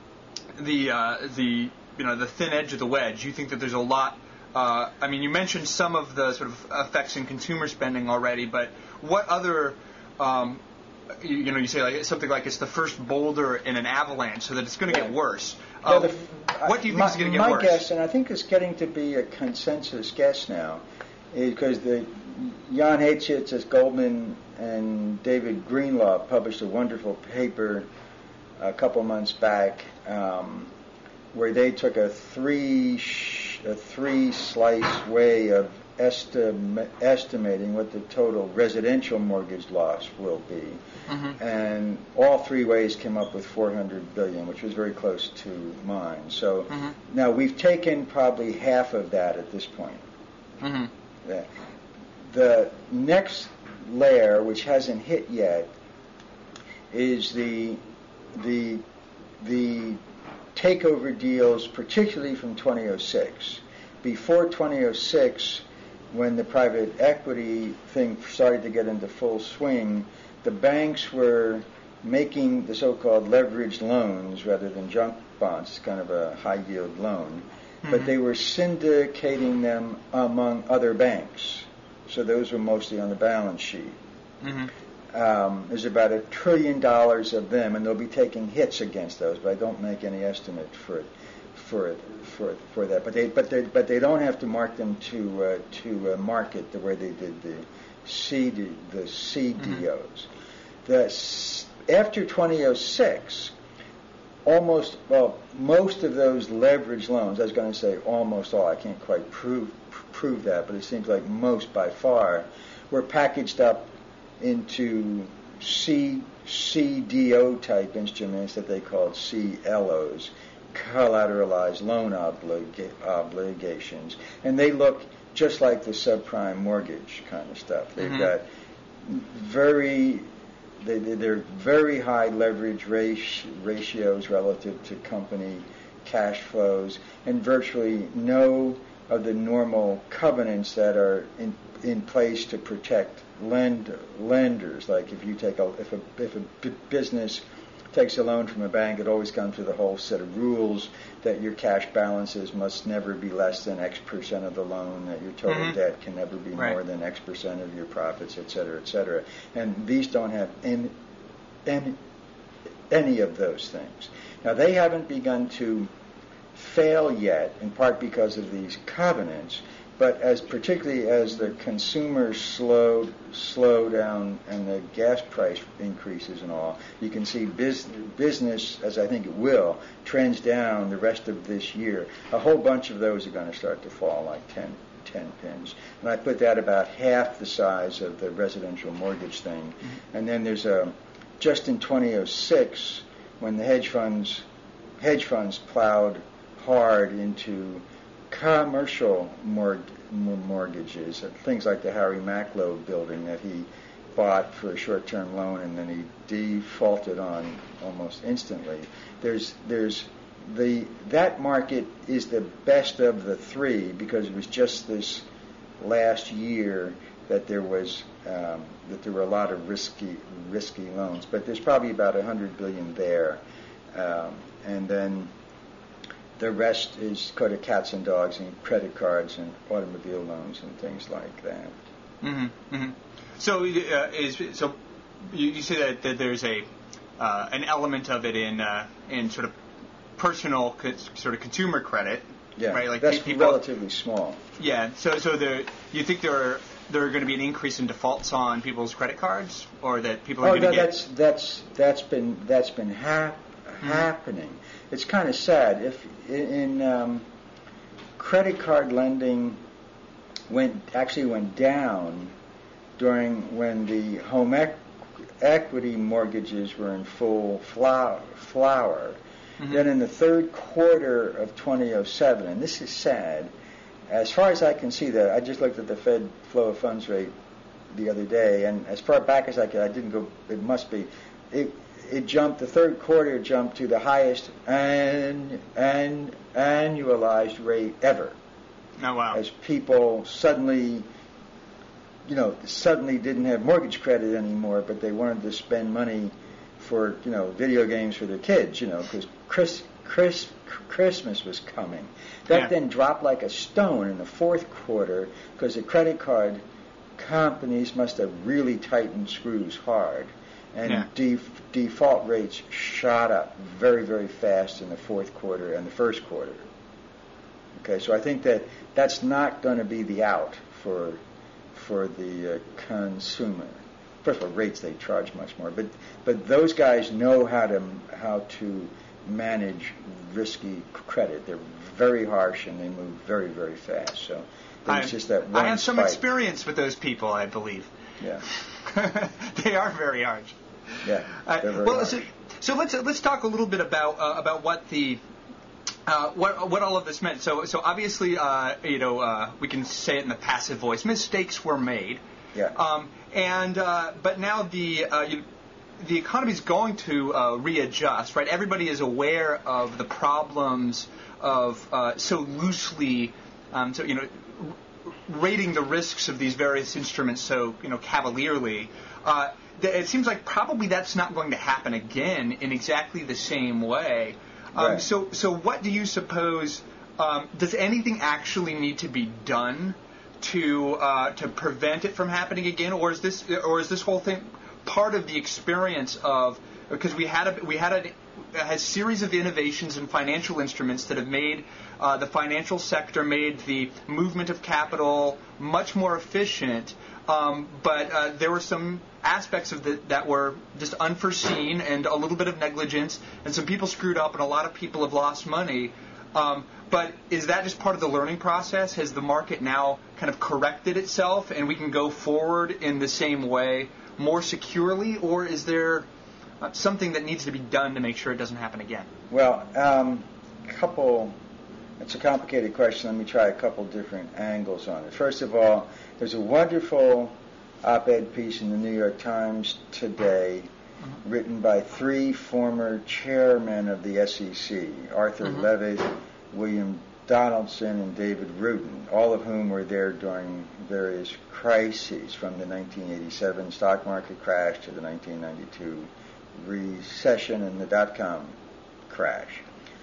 the uh, the you know the thin edge of the wedge. You think that there's a lot. Uh, I mean, you mentioned some of the sort of effects in consumer spending already, but what other um, you, you know you say like something like it's the first boulder in an avalanche, so that it's going to get worse. Well, uh, the, what do you think my, is going to get my worse? My guess, and I think it's getting to be a consensus guess now, because the Jan Heitschitz at Goldman and David Greenlaw published a wonderful paper a couple months back um, where they took a three sh- a three slice way of estim- estimating what the total residential mortgage loss will be, mm-hmm. and all three ways came up with four hundred billion, which was very close to mine. So mm-hmm. now we've taken probably half of that at this point. Mm-hmm. Yeah. The next layer, which hasn't hit yet, is the the the takeover deals, particularly from two thousand six. Before two thousand six, when the private equity thing started to get into full swing, the banks were making the so-called leveraged loans rather than junk bonds. It's kind of a high-yield loan. Mm-hmm. But they were syndicating them among other banks. So those were mostly on the balance sheet. Mm-hmm. Um, there's about a trillion dollars of them, and they'll be taking hits against those. But I don't make any estimate for it, for it, for it, for that. But they, but they, but they don't have to mark them to uh, to uh, market the way they did the C D, the C D Os. Mm-hmm. The after two thousand six. Almost, well, most of those leverage loans, I was going to say almost all, I can't quite prove prove that, but it seems like most by far, were packaged up into C, CDO type instruments that they called C L Os, collateralized loan obliga- obligations. And they look just like the subprime mortgage kind of stuff. They've mm-hmm. got very... They, they're very high leverage ratios relative to company cash flows, and virtually no of the normal covenants that are in, in place to protect lend, lenders. Like if you take a if a if a b- business takes a loan from a bank, it always comes with a whole set of rules that your cash balances must never be less than X percent of the loan, that your total mm-hmm. debt can never be right. more than X percent of your profits, et cetera, et cetera. And these don't have any, any, any of those things. Now, they haven't begun to fail yet, in part because of these covenants, but as particularly as the consumer slowed slow down and the gas price increases and all, you can see business, business, as I think it will, trends down the rest of this year. A whole bunch of those are going to start to fall, like ten, ten pins. And I put that about half the size of the residential mortgage thing. Mm-hmm. And then there's a, just in twenty oh six, when the hedge funds, hedge funds plowed hard into commercial mort- mortgages, things like the Harry Macklowe building that he bought for a short-term loan and then he defaulted on almost instantly. There's there's the that market is the best of the three because it was just this last year that there was um, that there were a lot of risky risky loans. But there's probably about a hundred billion there, um, and then the rest is kind of cats and dogs and credit cards and automobile loans and things like that. Mm-hmm. Mm-hmm. So, uh, is so you, you say that, that there's a uh, an element of it in uh, in sort of personal co- sort of consumer credit, yeah, right? Like that's people, relatively small. Yeah. So, so there, you think there are there are going to be an increase in defaults on people's credit cards, or that people are oh, going to no, get? that's that's that's been that's been hap- mm-hmm. happening. It's kind of sad. If in um, credit card lending went actually went down during when the home ec- equity mortgages were in full flower, flower. Mm-hmm. Then in the third quarter of twenty oh seven, and this is sad, as far as I can see, that I just looked at the Fed flow of funds rate the other day, and as far back as I could, I didn't go. It must be it. It jumped. The third quarter jumped to the highest an, an, annualized rate ever. Oh wow! As people suddenly, you know, suddenly didn't have mortgage credit anymore, but they wanted to spend money for, you know, video games for their kids, you know, because Chris, Chris, Christmas was coming. That yeah. then dropped like a stone in the fourth quarter because the credit card companies must have really tightened screws hard. And yeah. def- default rates shot up very, very fast in the fourth quarter and the first quarter. Okay, so I think that that's not going to be the out for for the uh, consumer. First of all, rates they charge much more, but but those guys know how to how to manage risky credit. They're very harsh and they move very, very fast. So there's just that one I have some spike. experience with those people, I believe. Yeah, they are very harsh. Yeah, uh, they're very well, harsh. So, so let's uh, let's talk a little bit about uh, about what the uh, what what all of this meant. So so obviously, uh, you know, uh, we can say it in the passive voice. Mistakes were made. Yeah. Um, and uh, but now the uh, you, the economy is going to uh, readjust, right? Everybody is aware of the problems of uh, so loosely, um, so you know, r- rating the risks of these various instruments so you know cavalierly. Uh, It seems like probably that's not going to happen again in exactly the same way. Um, right. So, so what do you suppose? Um, does anything actually need to be done to uh, to prevent it from happening again, or is this or is this whole thing part of the experience of? Because we had a we had a, a series of innovations in financial instruments that have made uh, the financial sector, made the movement of capital much more efficient. Um, but uh, there were some aspects of the, that were just unforeseen and a little bit of negligence, and some people screwed up, and a lot of people have lost money. Um, but is that just part of the learning process? Has the market now kind of corrected itself, and we can go forward in the same way more securely, or is there uh, something that needs to be done to make sure it doesn't happen again? Well, um, couple. It's a complicated question. Let me try a couple different angles on it. First of all, there's a wonderful op-ed piece in the New York Times today, mm-hmm. written by three former chairmen of the S E C, Arthur mm-hmm. Levitt, William Donaldson, and David Rudin, all of whom were there during various crises, from the nineteen eighty-seven stock market crash to the nineteen ninety-two recession and the dot-com crash.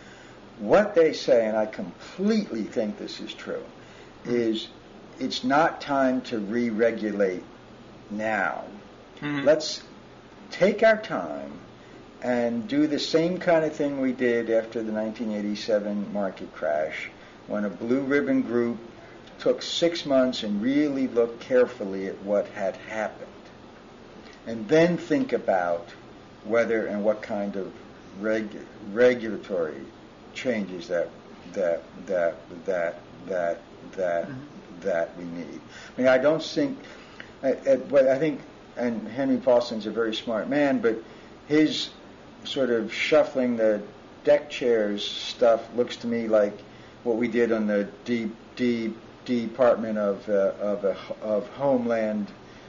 What they say, and I completely think this is true, is it's not time to re-regulate now. Mm-hmm. Let's take our time and do the same kind of thing we did after the nineteen eighty-seven market crash, when a blue ribbon group took six months and really looked carefully at what had happened, and then think about whether and what kind of reg- regulatory changes that that that that that that mm-hmm. that we need. I mean, I don't think. At, at, what I think, and Henry Paulson's a very smart man, but his sort of shuffling the deck chairs stuff looks to me like what we did on the D, D, Department of uh, of uh, of Homeland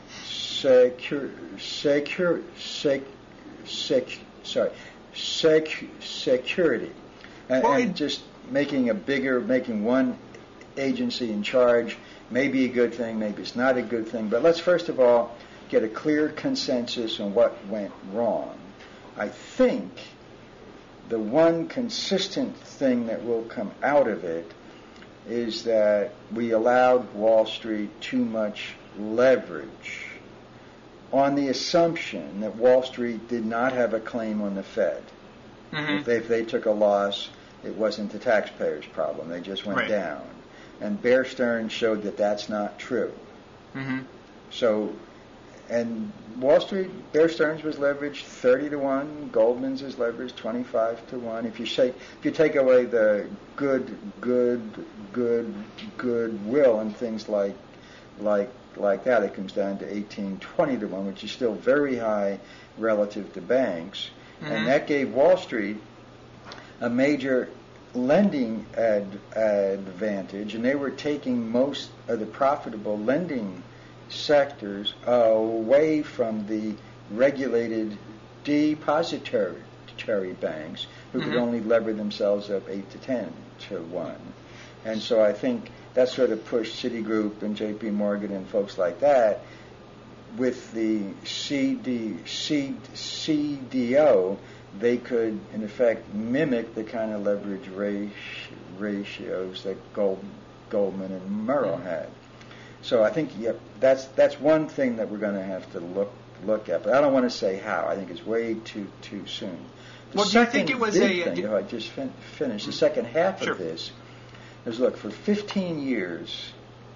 Secure Secure Sec, sec sorry sec, Security, and, well, and it, just making a bigger, making one agency in charge. Maybe a good thing, maybe it's not a good thing, but let's first of all get a clear consensus on what went wrong. I think the one consistent thing that will come out of it is that we allowed Wall Street too much leverage on the assumption that Wall Street did not have a claim on the Fed. Mm-hmm. If, they, if they took a loss, it wasn't the taxpayers' problem. They just went right. down. And Bear Stearns showed that that's not true. Mm-hmm. So, and Wall Street, Bear Stearns was leveraged thirty to one. Goldman's is leveraged twenty-five to one. If you say, if you take away the good, good, good, goodwill and things like, like, like that, it comes down to eighteen, twenty to one, which is still very high relative to banks. Mm-hmm. And that gave Wall Street a major lending ad, advantage, and they were taking most of the profitable lending sectors away from the regulated depository banks who mm-hmm. could only lever themselves up eight to ten to one. And so I think that sort of pushed Citigroup and J P Morgan and folks like that with the C D, C, C D O. They could, in effect, mimic the kind of leverage ratio, ratios that Gold, Goldman and Merrill mm-hmm. had. So I think yep, that's that's one thing that we're going to have to look look at. But I don't want to say how. I think it's way too too soon. The well, do you think it was a? Thing, you know, I just fin- finished the second half sure. of this. Is look, for fifteen years,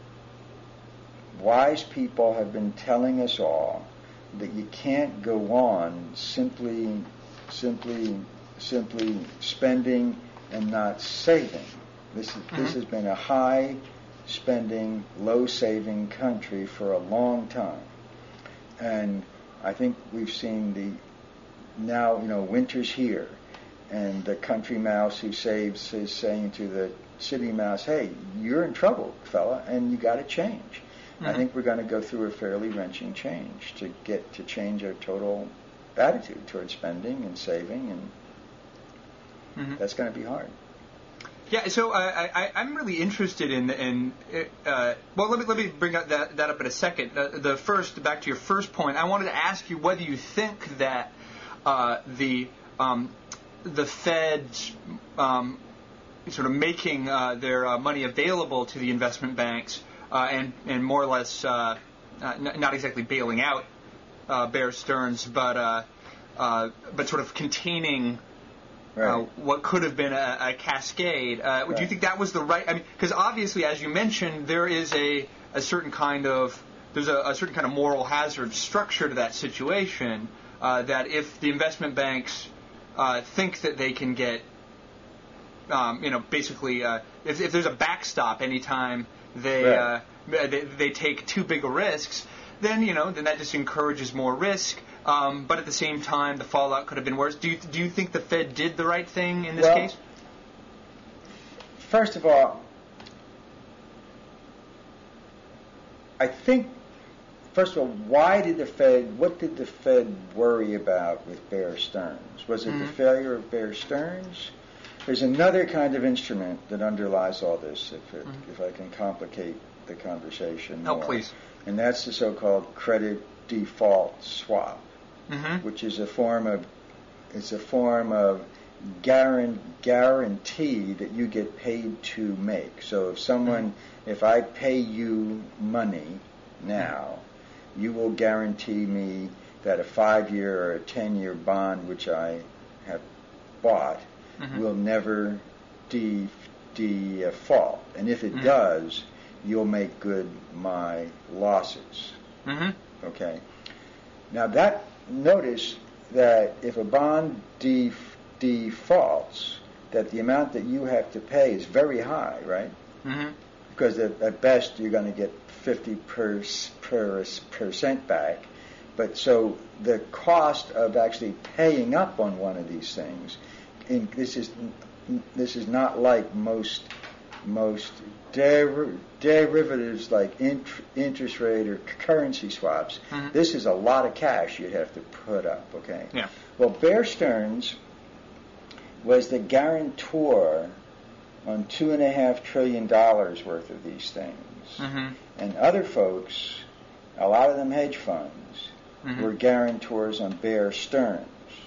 wise people have been telling us all that you can't go on simply. Simply, simply spending and not saving. This is, mm-hmm. this has been a high spending, low saving country for a long time, and I think we've seen the now you know winter's here, and the country mouse who saves is saying to the city mouse, "Hey, you're in trouble, fella, and you got to change." Mm-hmm. I think we're going to go through a fairly wrenching change to get to change our total attitude towards spending and saving, and mm-hmm. that's going to be hard. Yeah, so I, I, I'm really interested in, in uh, well, let me let me bring up that, that up in a second. Uh, the first, back to your first point, I wanted to ask you whether you think that uh, the um, the Fed's um, sort of making uh, their uh, money available to the investment banks uh, and and more or less uh, uh, n- not exactly bailing out Uh, Bear Stearns, but uh, uh, but sort of containing right. uh, what could have been a, a cascade. Uh, right. Do you think that was the right? I mean, because obviously, as you mentioned, there is a, a certain kind of there's a, a certain kind of moral hazard structure to that situation. Uh, that if the investment banks uh, think that they can get, um, you know, basically, uh, if, if there's a backstop anytime they, right. uh, they they take too big a risks. Then you know, then that just encourages more risk. Um, but at the same time, the fallout could have been worse. Do you do you think the Fed did the right thing in this well, case? First of all, I think. First of all, why did the Fed? What did the Fed worry about with Bear Stearns? Was it mm-hmm. the failure of Bear Stearns? There's another kind of instrument that underlies all this. If it, mm-hmm. if I can complicate the conversation more. Oh, please. And that's the so-called credit default swap, mm-hmm. which is a form of it's a form of guaran- guarantee that you get paid to make. So if someone, mm-hmm. if I pay you money now, mm-hmm. you will guarantee me that a five-year or a ten-year bond, which I have bought, mm-hmm. will never de- default. And if it mm-hmm. does, you'll make good my losses. Mm-hmm. Okay. Now that notice that if a bond def- defaults, that the amount that you have to pay is very high, right? Mm-hmm. Because at, at best you're going to get fifty percent back. But so the cost of actually paying up on one of these things, in, this is this is not like most most deri- derivatives like int- interest rate or currency swaps. Mm-hmm. This is a lot of cash you'd have to put up. Okay. Yeah. Well, Bear Stearns was the guarantor on two and a half trillion dollars worth of these things, mm-hmm. and other folks, a lot of them hedge funds, mm-hmm. were guarantors on Bear Stearns.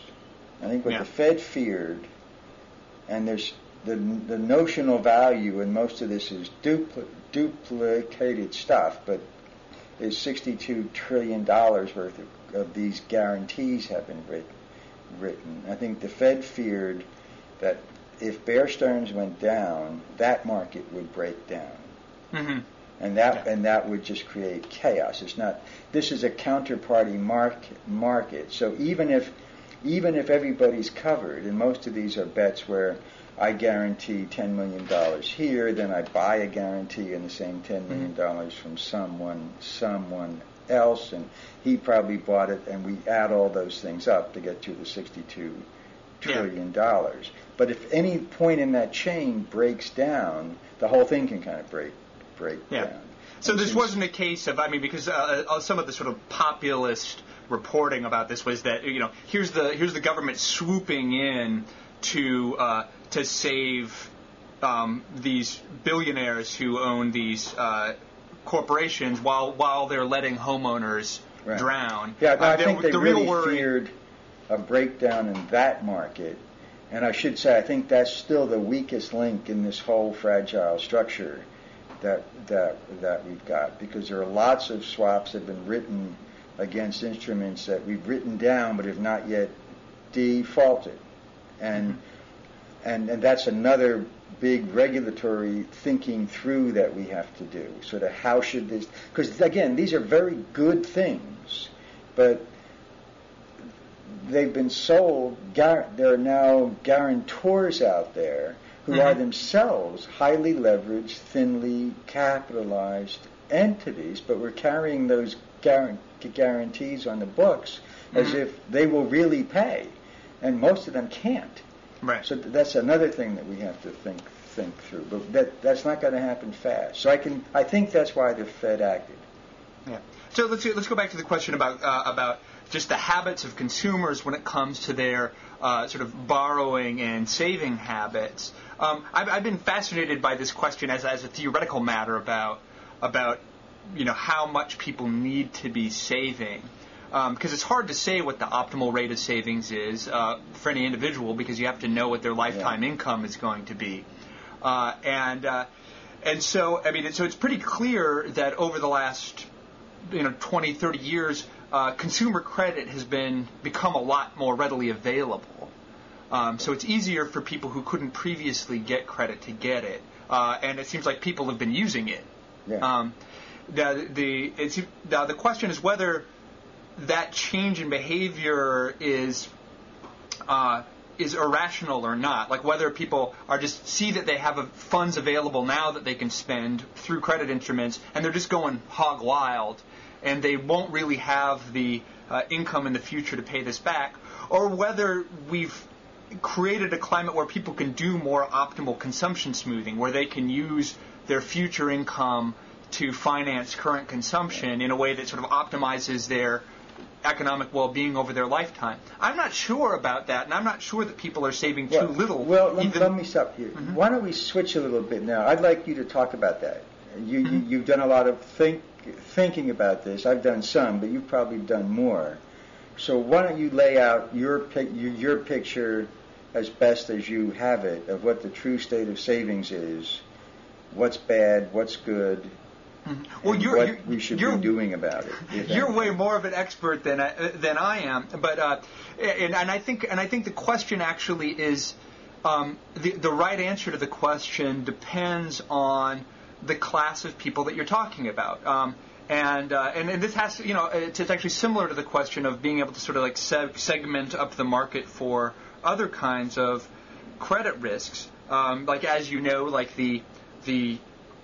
I think what yeah. the Fed feared, and there's the the notional value, and most of this is dupli- duplicated stuff, but there's sixty-two trillion dollars worth of, of these guarantees have been written. written. I think the Fed feared that if Bear Stearns went down, that market would break down. Mm-hmm. And that yeah. and that would just create chaos. It's not. This is a counterparty market. Market. So even if even if everybody's covered, and most of these are bets where I guarantee ten million dollars here, then I buy a guarantee in the same ten million dollars from someone someone else, and he probably bought it, and we add all those things up to get to the sixty-two trillion dollars. Yeah. But if any point in that chain breaks down, the whole thing can kind of break break yeah. down. So and this since, wasn't a case of, I mean, because uh, uh, some of the sort of populist reporting about this was that, you know, here's the here's the government swooping in to uh, to save um, these billionaires who own these uh, corporations while while they're letting homeowners right. drown. Yeah, no, uh, I think they the really real worry, feared a breakdown in that market. And I should say, I think that's still the weakest link in this whole fragile structure that that that we've got, because there are lots of swaps that have been written against instruments that we've written down but have not yet defaulted, and mm-hmm. and and that's another big regulatory thinking through that we have to do. Sort of how should this? Because again, these are very good things, but they've been sold. Gar- there are now guarantors out there who mm-hmm. are themselves highly leveraged, thinly capitalized entities, but we're carrying those guar- guarantees on the books mm-hmm. as if they will really pay, and most of them can't. Right. So th- that's another thing that we have to think think through. But that that's not going to happen fast. So I can I think that's why the Fed acted. Yeah. So let's let's go back to the question about uh, about just the habits of consumers when it comes to their uh, sort of borrowing and saving habits. Um, I've, I've been fascinated by this question as as a theoretical matter about about you know how much people need to be saving. Because um, it's hard to say what the optimal rate of savings is uh, for any individual, because you have to know what their lifetime yeah. income is going to be, uh, and uh, and so I mean, so it's pretty clear that over the last you know twenty, thirty years, uh, consumer credit has been become a lot more readily available. Um, so it's easier for people who couldn't previously get credit to get it, uh, and it seems like people have been using it. Yeah. Um, the the it's now the question is whether that change in behavior is uh, is irrational or not. Like whether people are just see that they have a, funds available now that they can spend through credit instruments, and they're just going hog wild, and they won't really have the uh, income in the future to pay this back, or whether we've created a climate where people can do more optimal consumption smoothing, where they can use their future income to finance current consumption in a way that sort of optimizes their economic well-being over their lifetime. I'm not sure about that, and I'm not sure that people are saving well, too little. Well, let, even... let me stop here. Mm-hmm. Why don't we switch a little bit now? I'd like you to talk about that. You, mm-hmm. you, you've done a lot of think, thinking about this. I've done some, but you've probably done more. So why don't you lay out your, your, your picture as best as you have it of what the true state of savings is, what's bad, what's good, Mm-hmm. Well, and you're, what you're, we should you're, be doing about it. You're anything. way more of an expert than I, than I am, but uh, and, and I think and I think the question actually is um, the the right answer to the question depends on the class of people that you're talking about. Um, and, uh, and and this has to, you know, it's, it's actually similar to the question of being able to sort of like seg- segment up the market for other kinds of credit risks. Um, like as you know, like the the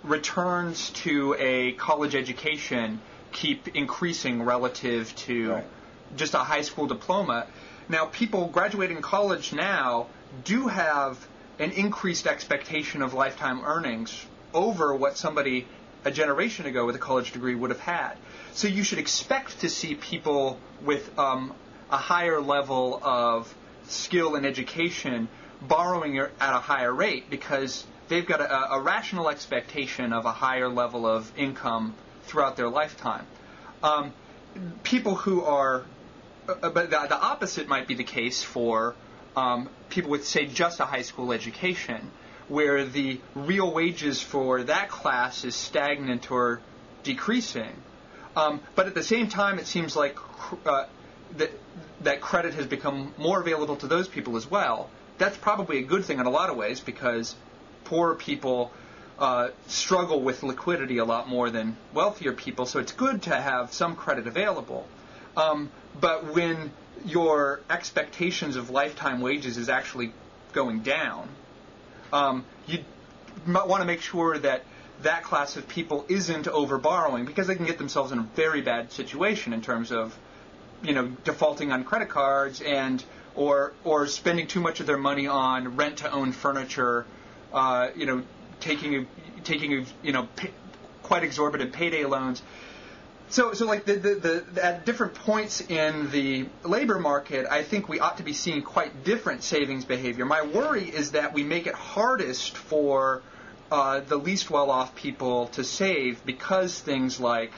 returns to a college education keep increasing relative to right. just a high school diploma. Now, people graduating college now do have an increased expectation of lifetime earnings over what somebody a generation ago with a college degree would have had. So you should expect to see people with um, a higher level of skill and education borrowing at a higher rate because they've got a, a rational expectation of a higher level of income throughout their lifetime. Um, people who are, uh, but the, the opposite might be the case for um, people with, say, just a high school education, where the real wages for that class is stagnant or decreasing. Um, but at the same time, it seems like uh, that that credit has become more available to those people as well. That's probably a good thing in a lot of ways because poorer people uh, struggle with liquidity a lot more than wealthier people, so it's good to have some credit available. Um, but when your expectations of lifetime wages is actually going down, um, you might want to make sure that that class of people isn't over-borrowing because they can get themselves in a very bad situation in terms of, you know, defaulting on credit cards and or or spending too much of their money on rent-to-own furniture, uh, you know, taking a, taking a, you know pay, quite exorbitant payday loans. So so like the, the, the at different points in the labor market, I think we ought to be seeing quite different savings behavior. My worry is that we make it hardest for uh, the least well-off people to save because things like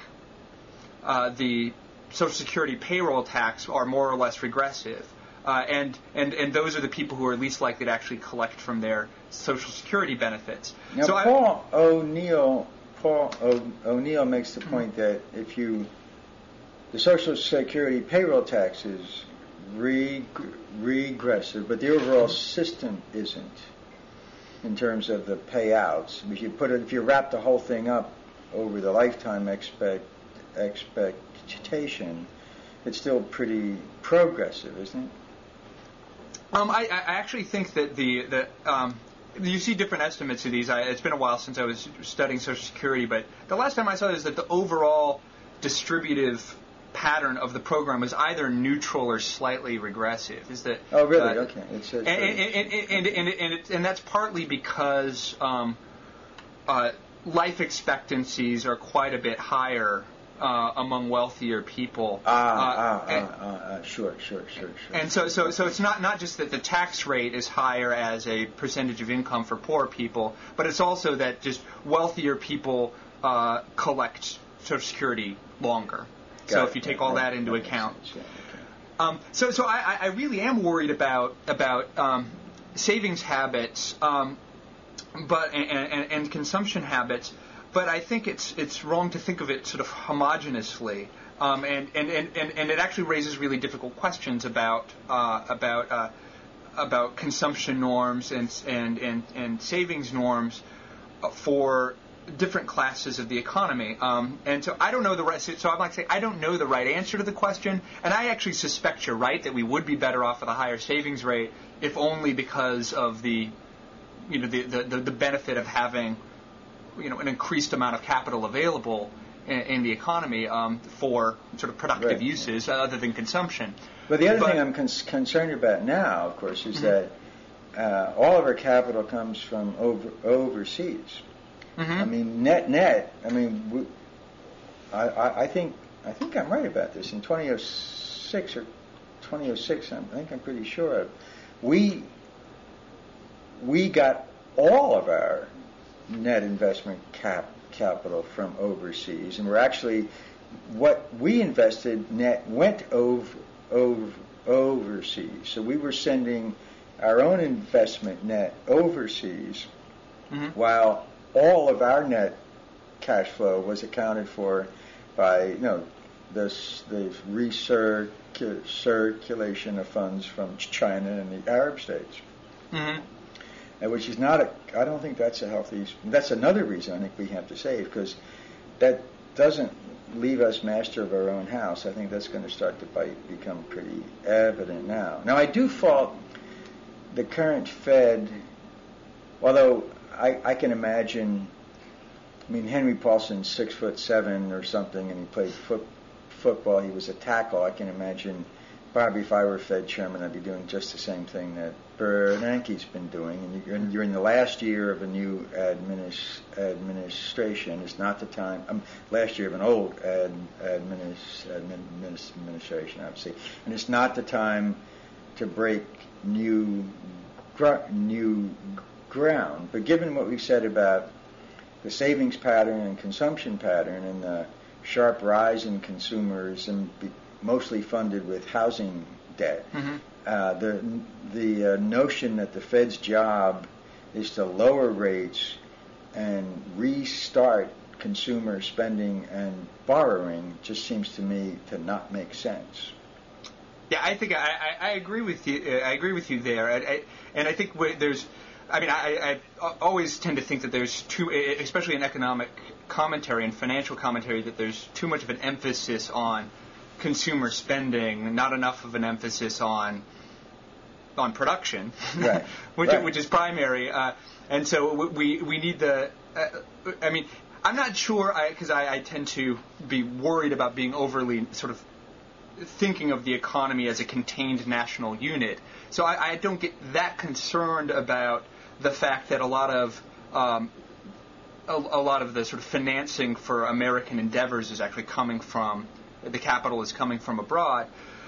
uh, the Social Security payroll tax are more or less regressive. Uh, and, and, and those are the people who are least likely to actually collect from their Social Security benefits. Now, so Paul I, O'Neill, Paul o, O'Neill makes the point mm-hmm. that if you, the Social Security payroll tax is reg, regressive, but the overall mm-hmm. system isn't in terms of the payouts. If you put it, if you wrap the whole thing up over the lifetime expect expectation, it's still pretty progressive, isn't it? Um, I, I actually think that the, the um, you see different estimates of these. I, it's been a while since I was studying Social Security, but the last time I saw it is that the overall distributive pattern of the program was either neutral or slightly regressive. Is that? Oh, really? Uh, okay. It's, it's and, and, and, and, and, and, it, and that's partly because um, uh, life expectancies are quite a bit higher Uh, among wealthier people. Ah, uh, ah, and, ah, ah, ah, sure, sure, sure, sure. And so, so, so it's not, not just that the tax rate is higher as a percentage of income for poor people, but it's also that just wealthier people uh, collect Social Security longer. Got so it. if you take yeah, all that, that into that account. Sense, yeah, okay. um, so, so I, I really am worried about about um, savings habits, um, but and, and, and consumption habits. But I think it's it's wrong to think of it sort of homogenously, um, and, and, and, and, and it actually raises really difficult questions about uh, about uh, about consumption norms and and, and, and savings norms for different classes of the economy. Um, and so I don't know the right. So I'm like saying I don't know the right answer to the question, and I actually suspect you're right that we would be better off with a higher savings rate, if only because of the you know the the, the benefit of having you know, an increased amount of capital available in, in the economy um, for sort of productive right. uses uh, other than consumption. But the other but, thing I'm con- concerned about now, of course, is mm-hmm. that uh, all of our capital comes from over- overseas. Mm-hmm. I mean, net net. I mean, we, I, I, I think I think I'm right about this. In twenty oh six or twenty oh six, I'm, I think I'm pretty sure. We we got all of our net investment cap capital from overseas, and we're actually what we invested net went over, over overseas. So we were sending our own investment net overseas, mm-hmm. while all of our net cash flow was accounted for by you know the the recirculation of funds from China and the Arab states. Mm-hmm. uh, which is not a. I don't think that's a healthy. That's another reason I think we have to save, because that doesn't leave us master of our own house. I think that's going to start to bite, become pretty evident now. Now, I do fault the current Fed, although I, I can imagine. I mean, Henry Paulson's six foot seven or something, and he played foot, football. He was a tackle. I can imagine. Probably if I were Fed chairman, I'd be doing just the same thing that Bernanke's been doing. And you're in, you're in the last year of a new administ, administration. It's not the time. Um, last year of an old ad, administ, admin, administration, obviously. And it's not the time to break new gr- new ground. But given what we've said about the savings pattern and consumption pattern and the sharp rise in consumerism, be, mostly funded with housing debt. Mm-hmm. Uh, the the uh, notion that the Fed's job is to lower rates and restart consumer spending and borrowing just seems to me to not make sense. Yeah, I think I, I, I agree with you. I agree with you there, I, I, and I think there's. I mean, I, I always tend to think that there's too, especially in economic commentary and financial commentary, that there's too much of an emphasis on consumer spending, not enough of an emphasis on on production, right. which, right. which is primary. Uh, and so we we need the. Uh, I mean, I'm not sure because I, I, I tend to be worried about being overly sort of thinking of the economy as a contained national unit. So I, I don't get that concerned about the fact that a lot of um, a, a lot of the sort of financing for American endeavors is actually coming from. The capital is coming from abroad,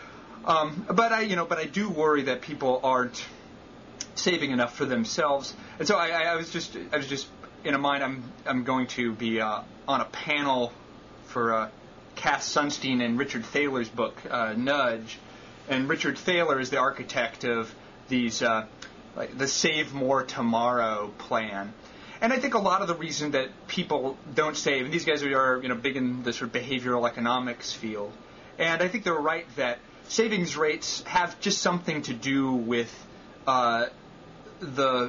um, but I, you know, but I do worry that people aren't saving enough for themselves. And so I, I, I was just, I was just in a mind. I'm, I'm going to be uh, on a panel for uh, Cass Sunstein and Richard Thaler's book uh, Nudge, and Richard Thaler is the architect of these, uh, like the Save More Tomorrow plan. And I think a lot of the reason that people don't save, and these guys are, you know, big in the sort of behavioral economics field, and I think they're right that savings rates have just something to do with uh, the,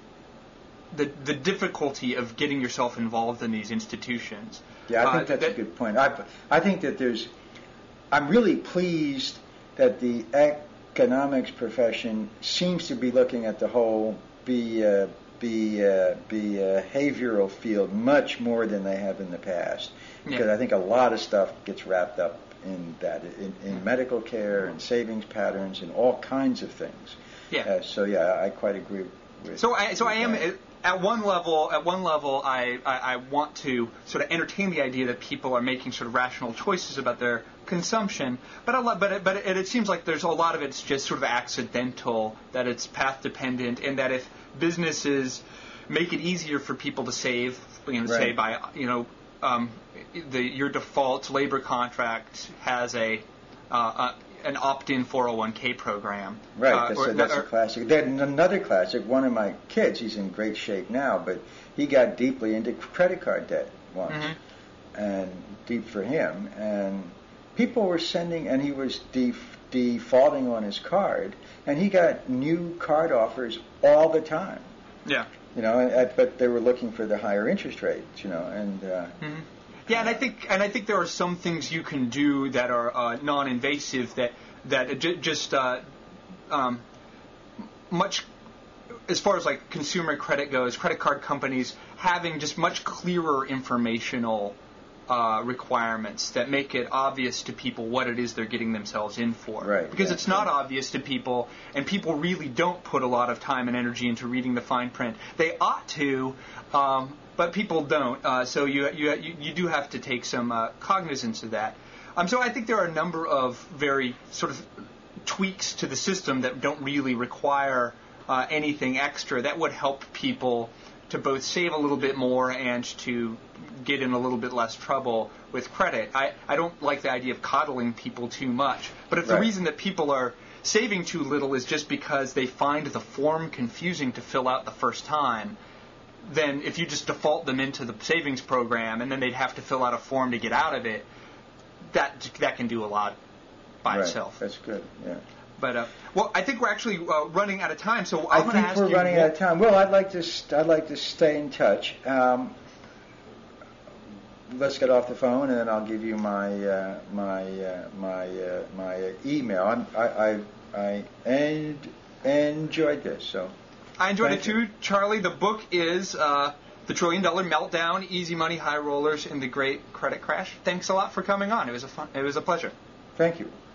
the the difficulty of getting yourself involved in these institutions. Yeah, I think uh, that's that, a good point. I I think that there's, I'm really pleased that the economics profession seems to be looking at the whole be. Uh, Be, uh, behavioral field much more than they have in the past, because yeah. I think a lot of stuff gets wrapped up in that, in, in medical care and savings patterns and all kinds of things. Yeah. Uh, so yeah, I quite agree with. So I so with I am that. at one level. At one level, I, I I want to sort of entertain the idea that people are making sort of rational choices about their consumption, but a lot, but it, but it, it seems like there's a lot of it's just sort of accidental, that it's path dependent, and that if businesses make it easier for people to save, you know, right. say by, you know, um, the your default labor contract has a uh, a, an opt-in four oh one k program. Right, uh, that's, or, a, that's or, a classic. Then another classic, one of my kids, he's in great shape now, but he got deeply into credit card debt once, mm-hmm. and deep for him, and people were sending, and he was def- defaulting on his card, and he got new card offers all the time. Yeah. You know, at, but they were looking for the higher interest rates, you know, and... Uh, mm-hmm. Yeah, and I think and I think there are some things you can do that are uh, non-invasive that that j- just uh, um, much as far as like consumer credit goes, credit card companies having just much clearer informational uh, requirements that make it obvious to people what it is they're getting themselves in for. Right. Because yeah, it's not yeah. obvious to people, and people really don't put a lot of time and energy into reading the fine print. They ought to. Um, But people don't, uh, so you, you you do have to take some uh, cognizance of that. Um, so I think there are a number of very sort of tweaks to the system that don't really require uh, anything extra that would help people to both save a little bit more and to get in a little bit less trouble with credit. I, I don't like the idea of coddling people too much, but if right. the reason that people are saving too little is just because they find the form confusing to fill out the first time, then if you just default them into the savings program and then they'd have to fill out a form to get out of it, that that can do a lot by right. itself. That's good, yeah. But uh, well, I think we're actually uh, running out of time, so I'm I going to think ask we're you. running out of time. Well, I'd like to st- I'd like to stay in touch. Um, let's get off the phone, and then I'll give you my uh, my uh, my uh, my uh, email. I'm, I I I and enjoyed this. So I enjoyed thank it too, you. Charlie. The book is uh, The Trillion Dollar Meltdown: Easy Money, High Rollers, and the Great Credit Crash. Thanks a lot for coming on. It was a fun. It was a pleasure. Thank you.